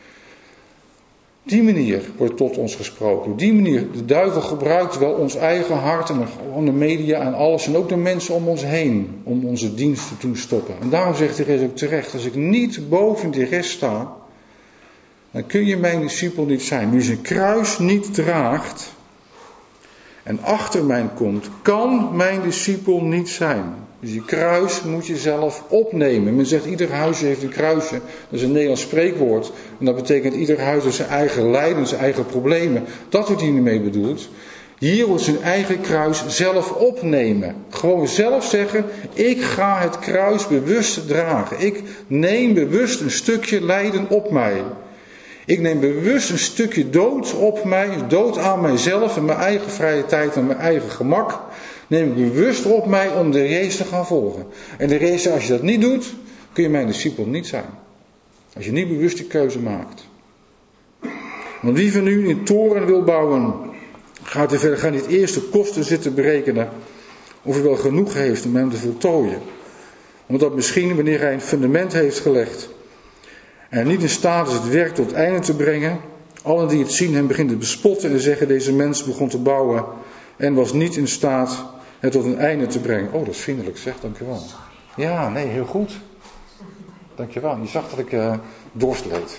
Op die manier wordt tot ons gesproken. Op die manier, de duivel gebruikt wel ons eigen hart en de media en alles. En ook de mensen om ons heen. Om onze diensten te doen stoppen. En daarom zegt de Heer ook terecht. Als ik niet boven de rest sta, dan kun je mijn discipel niet zijn. Wie zijn kruis niet draagt en achter mij komt, kan mijn discipel niet zijn. Dus je kruis moet je zelf opnemen. Men zegt, ieder huisje heeft een kruisje. Dat is een Nederlands spreekwoord. En dat betekent, ieder huis heeft zijn eigen lijden, zijn eigen problemen. Dat wordt hier niet mee bedoeld. Hier wordt zijn eigen kruis zelf opnemen. Gewoon zelf zeggen, ik ga het kruis bewust dragen. Ik neem bewust een stukje lijden op mij. Ik neem bewust een stukje dood op mij, dood aan mijzelf en mijn eigen vrije tijd en mijn eigen gemak. Neem ik bewust op mij om de Jezus te gaan volgen. En de Jezus, als je dat niet doet, kun je mijn discipel niet zijn. Als je niet bewust die keuze maakt. Want wie van u een toren wil bouwen, gaat niet eerst de kosten zitten berekenen of hij wel genoeg heeft om hem te voltooien. Omdat misschien wanneer hij een fundament heeft gelegd en niet in staat is het werk tot einde te brengen, Allen die het zien hem beginnen te bespotten en zeggen, deze mens begon te bouwen en was niet in staat het tot een einde te brengen. Oh, dat is vriendelijk zeg, dankjewel. Ja, nee, heel goed. Dankjewel. Je zag dat ik dorst leed.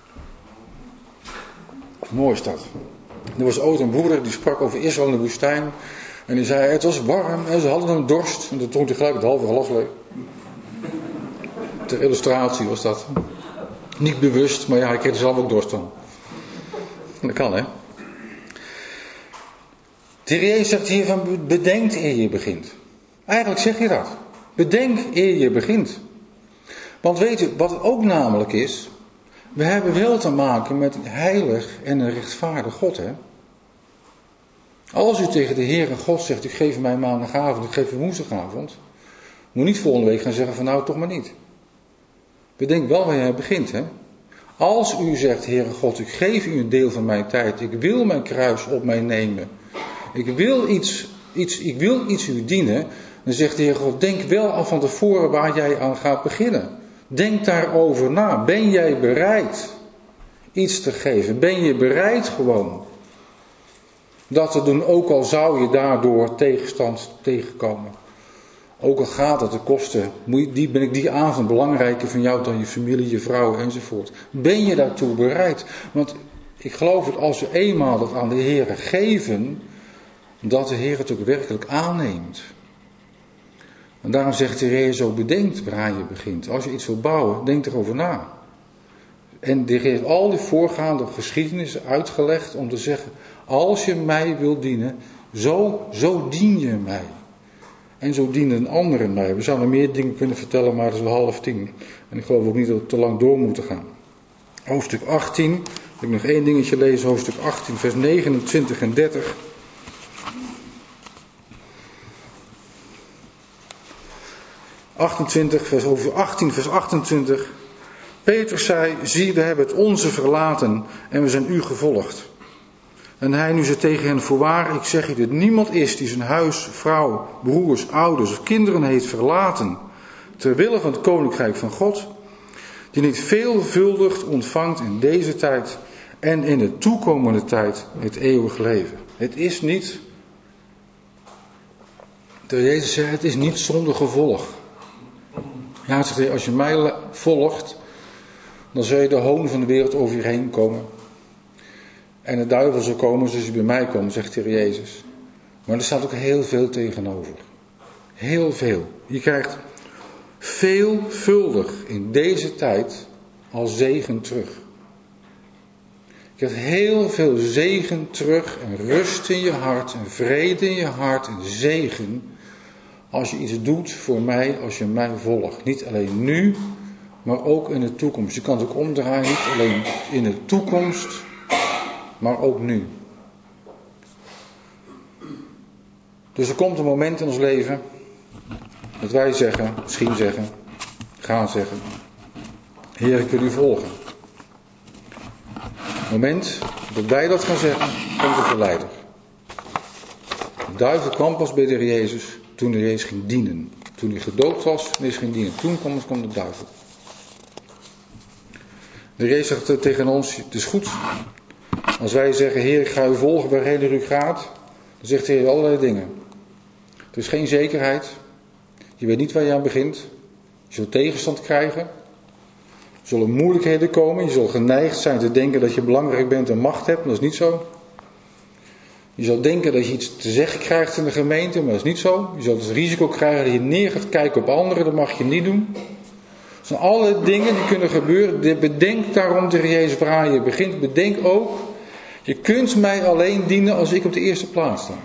Mooi is dat. Er was ooit een broeder die sprak over Israël in de woestijn. En die zei, het was warm en ze hadden een dorst. En toen dronk hij gelijk het halve glas leeg. Ter illustratie was dat. Niet bewust, maar ja, hij kreeg er zelf ook dorst van. Dat kan, hè. De Heer Jezus zegt hier van, bedenk eer je begint. Eigenlijk zeg je dat. Bedenk eer je begint. Want weet u, wat het ook namelijk is, we hebben wel te maken met een heilig en een rechtvaardig God, hè. Als u tegen de Heere God zegt, ik geef mij maandagavond, ik geef u woensdagavond, moet niet volgende week gaan zeggen van nou toch maar niet. Bedenk wel waar je begint, hè. Als u zegt, Heere God, ik geef u een deel van mijn tijd, ik wil mijn kruis op mij nemen, ik wil iets u dienen, dan zegt de Heere God, denk wel al van tevoren waar jij aan gaat beginnen. Denk daarover na. Ben jij bereid iets te geven? Ben je bereid gewoon dat te doen, ook al zou je daardoor tegenstand tegenkomen? Ook al gaat het de kosten, ben ik die avond belangrijker van jou dan je familie, je vrouw enzovoort. Ben je daartoe bereid? Want ik geloof dat als we eenmaal dat aan de Heer geven, dat de Heer het ook werkelijk aanneemt. En daarom zegt de Heer zo, bedenk waaraan je begint. Als je iets wil bouwen, denk erover na. En de Heer heeft al die voorgaande geschiedenissen uitgelegd om te zeggen, als je mij wilt dienen, zo dien je mij. En zo dienen anderen mij. We zouden meer dingen kunnen vertellen, maar het is wel 9:30. En ik geloof ook niet dat we te lang door moeten gaan. Hoofdstuk 18, ik heb nog één dingetje lezen, hoofdstuk 18, vers 29 en 30. Over 18, vers 28. Petrus zei, zie, we hebben het onze verlaten en we zijn u gevolgd. En hij nu zei tegen hen, voorwaar, ik zeg u dat niemand is die zijn huis, vrouw, broers, ouders of kinderen heeft verlaten, ter wille van het koninkrijk van God, die niet veelvuldig ontvangt in deze tijd en in de toekomende tijd het eeuwig leven. Het is niet, de Jezus zei, het is niet zonder gevolg. Ja, zegt hij, als je mij volgt, dan zal je de hoon van de wereld over je heen komen. En de duivel zal komen zoals hij bij mij komt, zegt de Heer Jezus. Maar er staat ook heel veel tegenover. Heel veel. Je krijgt veelvuldig in deze tijd al zegen terug. Je krijgt heel veel zegen terug en rust in je hart en vrede in je hart en zegen. Als je iets doet voor mij, als je mij volgt. Niet alleen nu, maar ook in de toekomst. Je kan het ook omdraaien, niet alleen in de toekomst, maar ook nu. Dus er komt een moment in ons leven dat wij zeggen, misschien zeggen, gaan zeggen, Heer, ik wil u volgen. Het moment dat wij dat gaan zeggen, komt de verleider. De duivel kwam pas bij de Heer Jezus toen de Heer Jezus ging dienen. Toen hij gedoopt was, en hij ging dienen. Toen kwam de duivel. De Heer Jezus zegt tegen ons, het is goed. Als wij zeggen, Heer, ik ga u volgen waarheen u gaat, dan zegt de Heer allerlei dingen. Er is geen zekerheid. Je weet niet waar je aan begint. Je zult tegenstand krijgen. Er zullen moeilijkheden komen. Je zult geneigd zijn te denken dat je belangrijk bent en macht hebt. Maar dat is niet zo. Je zal denken dat je iets te zeggen krijgt in de gemeente. Maar dat is niet zo. Je zult het risico krijgen dat je neer gaat kijken op anderen. Dat mag je niet doen. Dat zijn alle dingen die kunnen gebeuren. Bedenk daarom tegen Jezus waaraan je begint. Bedenk ook. Je kunt mij alleen dienen als ik op de eerste plaats sta.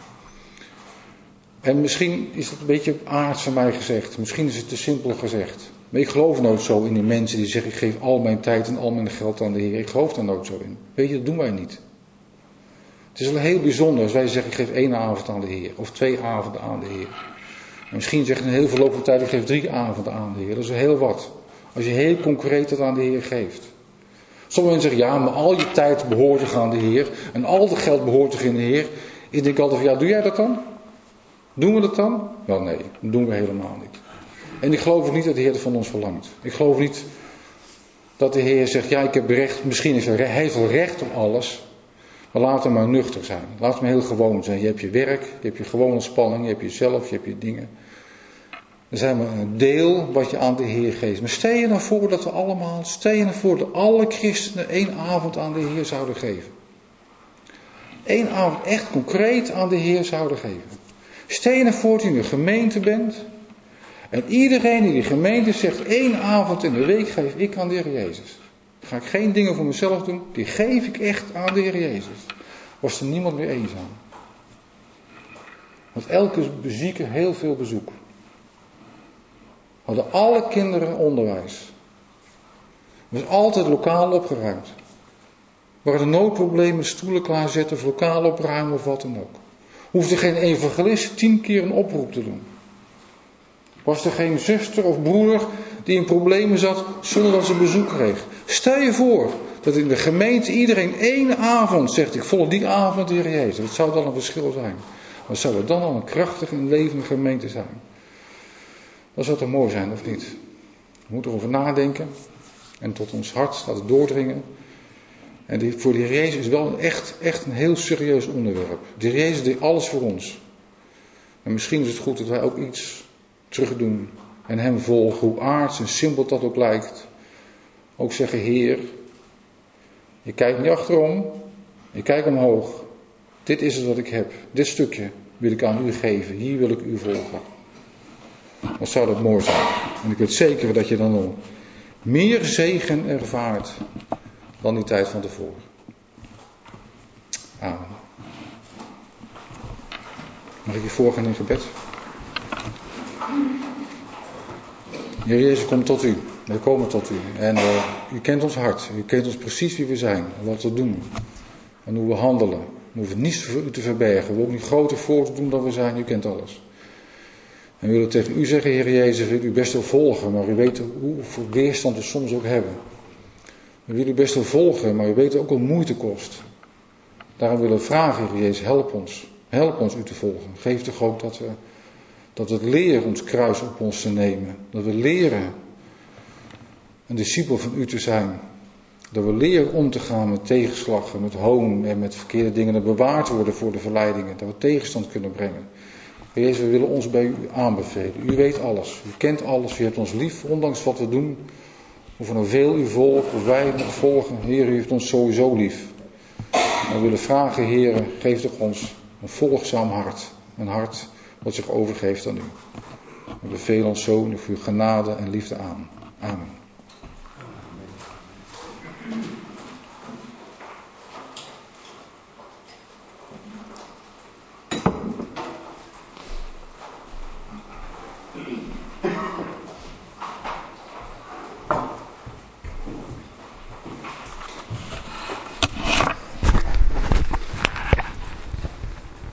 En misschien is dat een beetje aards van mij gezegd. Misschien is het te simpel gezegd. Maar ik geloof nooit zo in die mensen die zeggen, ik geef al mijn tijd en al mijn geld aan de Heer. Ik geloof daar nooit zo in. Weet je, dat doen wij niet. Het is wel heel bijzonder als wij zeggen, ik geef 1 avond aan de Heer. Of 2 avonden aan de Heer. En misschien zegt in heel veel loop van tijd, ik geef 3 avonden aan de Heer. Dat is heel wat. Als je heel concreet dat aan de Heer geeft. Sommigen zeggen, ja, maar al je tijd behoort toch aan de Heer. En al het geld behoort toch in de Heer. Ik denk altijd van, ja, doe jij dat dan? Doen we dat dan? Wel nee, dat doen we helemaal niet. En ik geloof ook niet dat de Heer het van ons verlangt. Ik geloof niet Dat de Heer zegt, ja, ik heb recht, misschien heeft hij heeft wel recht op alles. Maar laat hem maar nuchter zijn. Laat hem heel gewoon zijn. Je hebt je werk, je hebt je gewone spanning, je hebt jezelf, je hebt je dingen. Er zijn maar een deel wat je aan de Heer geeft. Maar stel je nou voor dat dat alle christenen 1 avond aan de Heer zouden geven. 1 avond echt concreet aan de Heer zouden geven. Stel je nou voor dat je in een gemeente bent. En iedereen in die gemeente zegt 1 avond in de week geef ik aan de Heer Jezus. Dan ga ik geen dingen voor mezelf doen. Die geef ik echt aan de Heer Jezus. Was er niemand meer eenzaam. Want elke bezieker heel veel bezoek. Hadden alle kinderen onderwijs. Er was altijd lokaal opgeruimd. We hadden noodproblemen, stoelen klaarzetten, of lokaal opruimen of wat dan ook. Hoefde geen evangelist 10 keer een oproep te doen. Was er geen zuster of broer die in problemen zat zonder dat ze bezoek kreeg. Stel je voor dat in de gemeente iedereen 1 avond zegt, ik volg die avond de Heer Jezus. Wat zou dan een verschil zijn? Wat zou er dan al een krachtige en levende gemeente zijn? Dat zou toch mooi zijn, of niet? We moeten erover nadenken en tot ons hart laten doordringen. En voor de Heer Jezus is wel echt een heel serieus onderwerp. De Heer Jezus deed alles voor ons. En misschien is het goed dat wij ook iets terug doen en hem volgen, hoe aards en simpel dat ook lijkt. Ook zeggen, Heer, je kijkt niet achterom, je kijkt omhoog. Dit is het wat ik heb. Dit stukje wil ik aan u geven. Hier wil ik u volgen. Wat zou dat mooi zijn. En ik weet zeker dat je dan nog meer zegen ervaart dan die tijd van tevoren. Amen. Mag ik je voorgaan in gebed? Heer Jezus, kom tot u. We komen tot u. En u kent ons hart. U kent ons precies wie we zijn. En wat we doen. En hoe we handelen. We hoeven niets voor u te verbergen. We hoeven niet groter voor te doen dan we zijn. U kent alles. En we willen tegen u zeggen, Heer Jezus, wil u best wel volgen. Maar u weet hoeveel weerstand we soms ook hebben. We willen u best wel volgen. Maar u weet ook hoe moeite kost. Daarom willen we vragen, Heer Jezus, help ons. Help ons u te volgen. Geef toch ook dat we leren ons kruis op ons te nemen. Dat we leren een discipel van u te zijn. Dat we leren om te gaan met tegenslag, met hoon en met verkeerde dingen. Dat bewaard worden voor de verleidingen. Dat we tegenstand kunnen brengen. Heer Jezus, we willen ons bij u aanbevelen. U weet alles. U kent alles. U hebt ons lief, ondanks wat we doen. Of er nou veel u volgt, of wij nog volgen. Heer, u heeft ons sowieso lief. En we willen vragen, Heer, geef toch ons een volgzaam hart. Een hart wat zich overgeeft aan u. We bevelen ons zo voor uw genade en liefde aan. Amen.